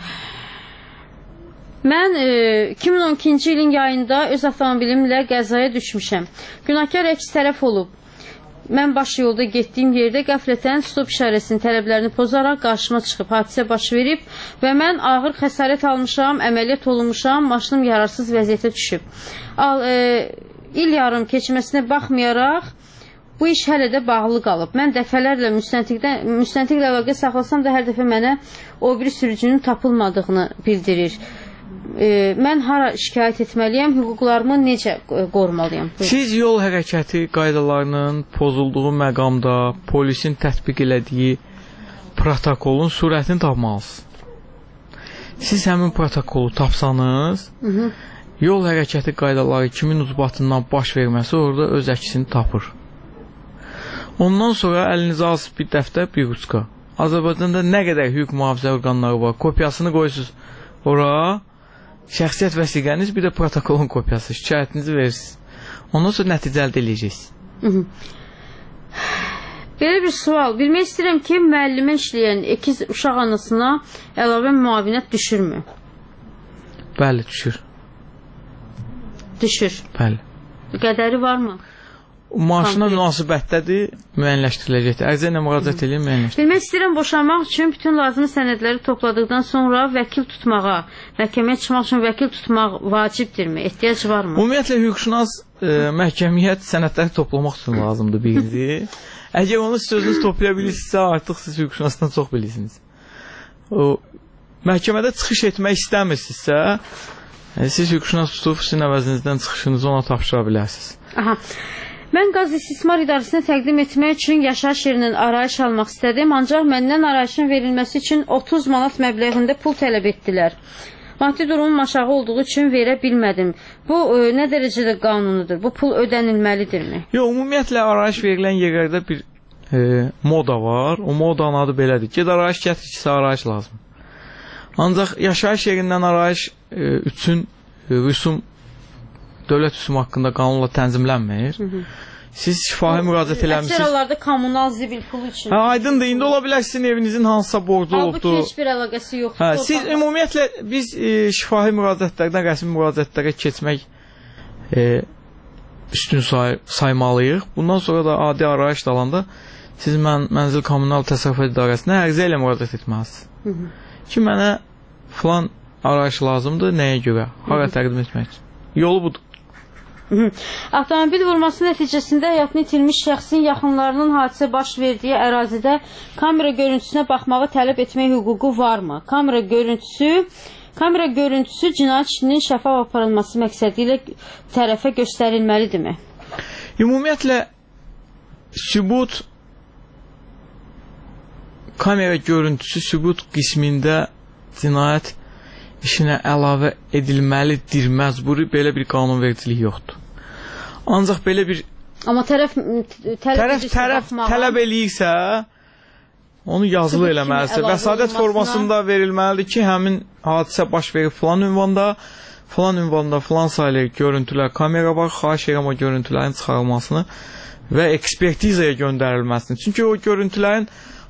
Mən e, iki min on ikinci ilin yayında öz avtomobilimlə qəzaya düşmüşəm. Günahkar əks tərəf olub. Mən baş yolda getdiyim yerdə qəflətən stop işarəsinin tələblərini pozaraq qarşıma çıxıb hadisə baş verib və mən ağır xəsarət almışam, əməliyyat olunmuşam, maşınım yararsız vəziyyətə düşüb. Al, e, il yarım keçməsinə baxmayaraq bu iş hələ də bağlı qalıb. Mən dəfələrlə müstəntiqlə əlaqə saxlasam da hər dəfə mənə o bir sürücünün tapılmadığını bildirir. E, mən hara şikayət etməliyəm, hüquqlarımı necə qorumalıyam? Buyurun. Siz yol hərəkəti qaydalarının pozulduğu məqamda polisin tətbiq elədiyi protokolun surətini tapmalısınız. Siz həmin protokolu tapsanız, Hı -hı. yol hərəkəti qaydaları kimin ucbatından baş verməsi orada öz əksini tapır. Ondan sonra əlinizə alsız bir dəftər, bir ruçka. Azərbaycanda nə qədər hüquq mühafizə orqanları var, kopyasını qoyursunuz ora. Şəxsiyyət vəsiqəniz, bir də protokolun kopyası, şikayətinizi verirsiniz. Ondan sonra nəticə əldə edəcəksiniz. Belə bir sual. Bilmək istəyirəm ki, müəllimə işləyən əkiz uşaq anasına əlavə müavinət düşürmü? Bəli, düşür. Düşür. Bəli. Qədəri varmı? Maaşına münasibətdədir, müəyyənləşdiriləcəkdir. Ərizə ilə müraciət edin, müəyyənləşdiriləcəkdir. Bilmək istəyirəm, boşanmaq üçün bütün lazımi sənədləri topladıqdan sonra vəkil tutmağa, məhkəməyə çıxmaq üçün vəkil tutmaq vacibdirmi? Ehtiyac varmı? Ümumiyyətlə, hüquqşünas e, məhkəmiyyət sənədləri toplamaq üçün lazımdır birinci. Əgər onu sözünüz toplaya bilirsinizsə, artıq siz hüquqşünasdan çox bilirsiniz. O, məhkəmədə çıxış etmək istəmirsinizsə, e, siz hüquqşünas tutub sizin əvəzinizdən çıxışınızı ona tapşıra bilərsiniz. Aha. Mən qaz istismar idarəsinə təqdim etmək üçün yaşayış yerinin arayış almaq istədim, ancaq məndən arayışın verilməsi üçün otuz manat məbləğində pul tələb etdilər. Maddi durumum aşağı olduğu üçün verə bilmədim. Bu e, nə dərəcədə qanunudur? Bu pul ödənilməlidirmi? Yox, ümumiyyətlə arayış verilən yerlərdə bir e, moda var. O modanın adı belədir. Ged arayış gətir ki, arayış lazım. Ancaq yaşayış yerindən arayış e, üçün e, rüsum dövlət rüsumu haqqında qanunla tənzimlənmir. Hı -hı. Siz şifahi müraciət eləmişsiniz. Əksər hallarda kommunal zibil pulu üçün. Hə, aydındır. İndi ola bilər sizin evinizin hansısa borcu olubdur. Halbuki heç bir əlaqəsi yoxdur. Hə, siz ümumiyyətlə biz e, şifahi müraciətlərdən rəsmi müraciətlərə keçmək e, üstün say saymalıyıq. Bundan sonra da adi arayış dalanda siz mən Mənzil Kommunal Təsərrüfat İdarəsinə ərizə ilə müraciət etməlisiniz. Hı -hı. Ki mənə filan arayış lazımdır, nəyə görə? Hara təqdim etmək üçün? Yolu budur. Avtomobil vurması nəticəsində həyatını itirmiş şəxsin yaxınlarının hadisə baş verdiyi ərazidə kamera görüntüsünə baxmağı tələb etmək hüququ varmı? Kamera görüntüsü kamera görüntüsü cinayət işinin şəffaf aparılması məqsədilə tərəfə göstərilməlidirmi? Ümumiyyətlə sübut kamera görüntüsü sübut qismində cinayət işinə əlavə edilməlidir, məcburi belə bir qanunvericilik yoxdur. Ancaq belə bir Amma tərəf tərəf, tərəf tələb eləyirsə onu yazılı eləməlidir. Vəsadət formasında verilməlidir ki, həmin hadisə baş verir filan ünvanda, filan ünvanda, filan sayılı görüntülər, kamera var, xahiş edirəm o görüntülərin çıxarılmasını və ekspertizaya göndərilməsini. Çünki o görüntülərin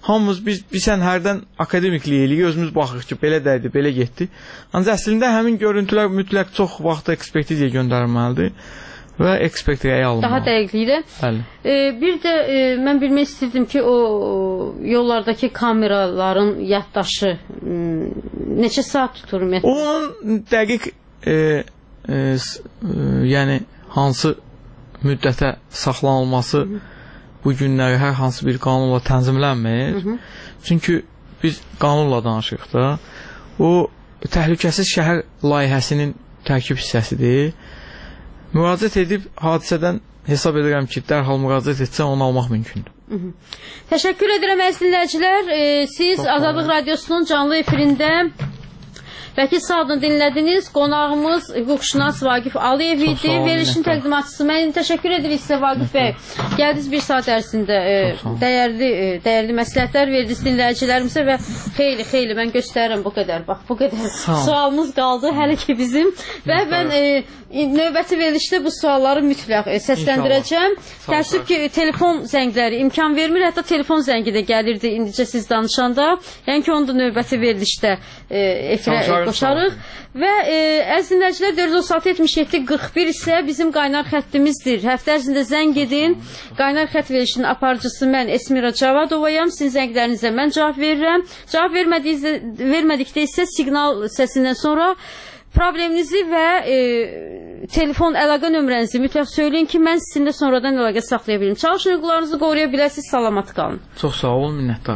hamımız biz bilsən hərdən akademiklik eləyirik, özümüz baxırıq ki, belə dəydi, belə getdi. Ancaq əslində həmin görüntülər mütləq çox vaxt ekspertizaya göndərilməlidir və ekspert rəyi alınmalı. Daha dəqiqliklə. Bəli. E, bir də e, mən bilmək istəyirdim ki, o yollardakı kameraların yaddaşı neçə saat tutur ümumiyyətlə? Onun dəqiq e, e, e, yəni hansı müddətə saxlanılması bu günləri hər hansı bir qanunla tənzimlənmir. Hı -hı. Çünki biz qanunla danışırıq da. O təhlükəsiz şəhər layihəsinin tərkib hissəsidir. Müraciət edib hadisədən hesab edirəm ki, dərhal müraciət etsə onu almaq mümkündür. Hı -hı. Təşəkkür edirəm əziz dinləyicilər. E, siz Çok Azadlıq Radiosunun canlı efirində Vəkil Sadın dinlədiniz. Qonağımız hüquqşünas Vaqif Aliyev idi. Verilişin təqdimatçısı. Mən təşəkkür edirik sizə Vaqif bəy. Gəldiniz bir saat ərzində e, dəyərli e, dəyərli məsləhətlər verdiniz dinləyicilərimizə və xeyli xeyli mən göstərirəm bu qədər. Bax bu qədər sualımız qaldı hələ ki bizim və mən e, növbəti verilişdə bu sualları mütləq e, səsləndirəcəm. Təəssüf ki, telefon zəngləri imkan vermir. Hətta telefon zəngi də gəlirdi indicə siz danışanda. Yəni ki, onu da növbəti verilişdə e, efirə qoşarıq. Və e, əziz dinləyicilər dörd yüz otuz altı yetmiş yeddi qırx bir isə bizim qaynar xəttimizdir. Həftə ərzində zəng edin. Qaynar xətt verilişinin aparıcısı mən Esmira Cavadovayam. Sizin zənglərinizə mən cavab verirəm. Cavab vermədikdə isə siqnal səsindən sonra probleminizi və e, telefon əlaqə nömrənizi mütləq söyləyin ki, mən sizinlə sonradan əlaqə saxlaya bilim. Çalışın hüquqlarınızı qoruya biləsiniz, salamat qalın. Çox sağ olun, minnəttar.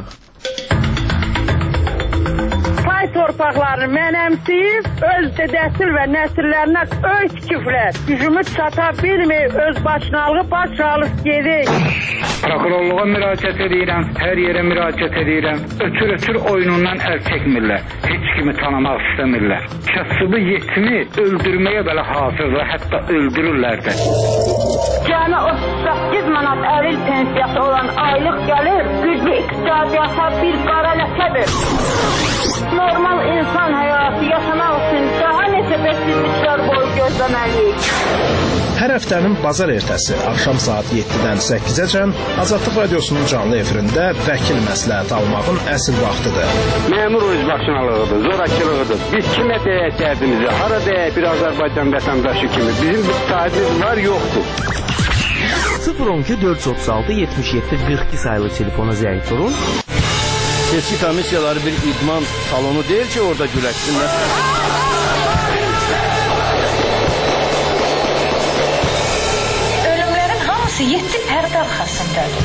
Torpaqlarını mənəmsiyib, öz dədəsil və nəsillərinə öy tikiblər. Gücümü çata bilməyib, öz başınalığı baş alıb gedik. Prokurorluğa müraciət edirəm, hər yerə müraciət edirəm. Ötür-ötür oyunundan əl çəkmirlər. Heç kimi tanımaq istəmirlər. Kasıbı yetimi öldürməyə belə hazırlar, hətta öldürürlər də. Cəmi otuz səkkiz manat əlil pensiyası olan aylıq gəlir, güclü iqtisadiyyata bir qara ləkədir. Normal insan həyatı yaşamaq üçün daha neçə bəsizliklər boyu gözləməliyik. Hər həftənin bazar ertəsi axşam saat yeddidən səkkizəcən Azadlıq Radiosunun canlı efirində vəkil məsləhəti almağın əsl vaxtıdır. Məmur özbaşınalığıdır, zorakılığıdır. Biz kimə deyək dərdimizi, hara deyək bir Azərbaycan vətəndaşı kimi. Bizim bir sahibimiz var, yoxdur. sıfır on iki dörd yüz otuz altı yetmiş yeddi qırx iki sayılı telefona zəng vurun. Seçki komissiyaları bir idman salonu deyil ki, orada güləşsinlər. Ölümlərin hamısı yeddi pərdə arxasındadır.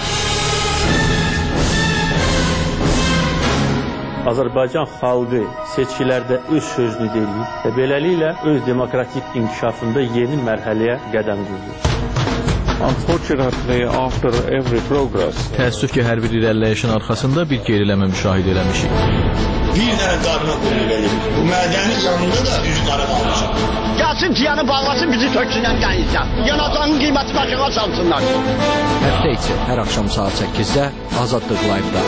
Azərbaycan xalqı seçkilərdə öz sözünü deyir və beləliklə öz demokratik inkişafında yeni mərhələyə qədəm qoyur. Unfortunately, after every progress, təəssüf ki, hər bir irəliləyişin arxasında bir geriləmə müşahidə eləmişik. Bir dənə qarına qulluq bu mədənin yanında da düz qara qalmışıq. Gəlsin tiyanı bağlasın, bizi töksünlər qənizdən. Yanacağın qiyməti başına salsınlar. Həftə içi hər axşam saat səkkizdə Azadlıq Live-da.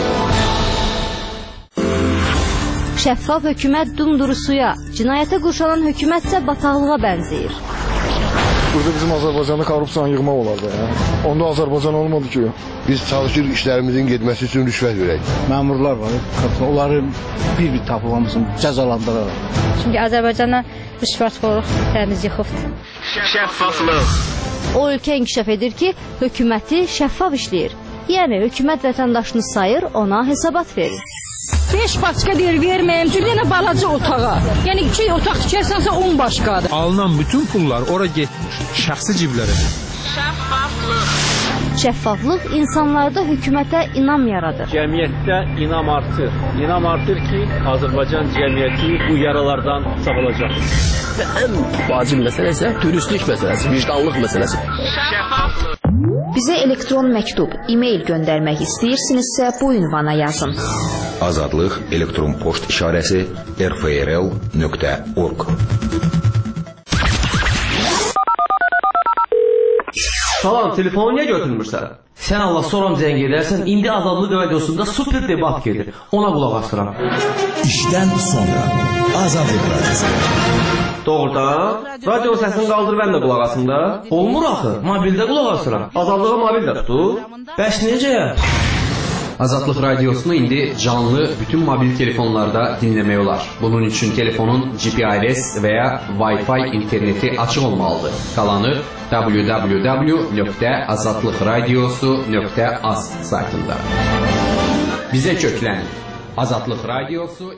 Şəffaf hökumət dumduru suya, cinayətə qurşanan hökumətsə bataqlığa bənzəyir. Burada bizim Azərbaycanda korrupsiyanı yığmaq olardı. Ya. Onda Azərbaycan olmadı ki. Biz çalışırıq işlərimizin getməsi üçün rüşvət verək. Məmurlar var, onları bir-bir tapılamasın, cəzalandıraraq. Çünki Azərbaycana rüşvətxorluq təmiz yıxıbdır. Şəffaflıq. O ölkə inkişaf edir ki, hökuməti şəffaf işləyir. Yəni, hökumət vətəndaşını sayır, ona hesabat verir. beş başqa deyir, verməyəm, çünki yenə balaca otağa. Yəni, iki otaq tikərsənsə on başqadır. Alınan bütün pullar ora getmiş, şəxsi ciblərə. Şəffaflıq. Şəffaflıq insanlarda hökumətə inam yaradır. Cəmiyyətdə inam artır. İnam artır ki, Azərbaycan cəmiyyəti bu yaralardan sağolacaq. Və ən vacib məsələ isə dürüstlük məsələsi, vicdanlıq məsələsi. Şəffaflıq. Bizə elektron məktub, e-mail göndərmək istəyirsinizsə bu ünvana yazın. Azadlıq elektron poçt işarəsi r f r l nöqtə org. Salam, telefonu niyə götürmürsən? Sən Allah soram zəng edərsən, indi Azadlıq Radiosunda super debat gedir. Ona qulaq asıram. İşdən sonra Azadlıq Radiosu. Doğrudan, radio səsini qaldır mən də qulaq asım da. Olmur axı, mobildə qulaq asıram. Azadlığa mobil də tutur. Bəs necə? Azadlıq Radiosunu indi canlı bütün mobil telefonlarda dinləmək olar. Bunun üçün telefonun G P R S və ya Wi-Fi interneti açıq olmalıdır. Qalanı w w w nöqtə azadlıqradiosu nöqtə az saytında. Bizə köklənin. Azadlıq Radiosu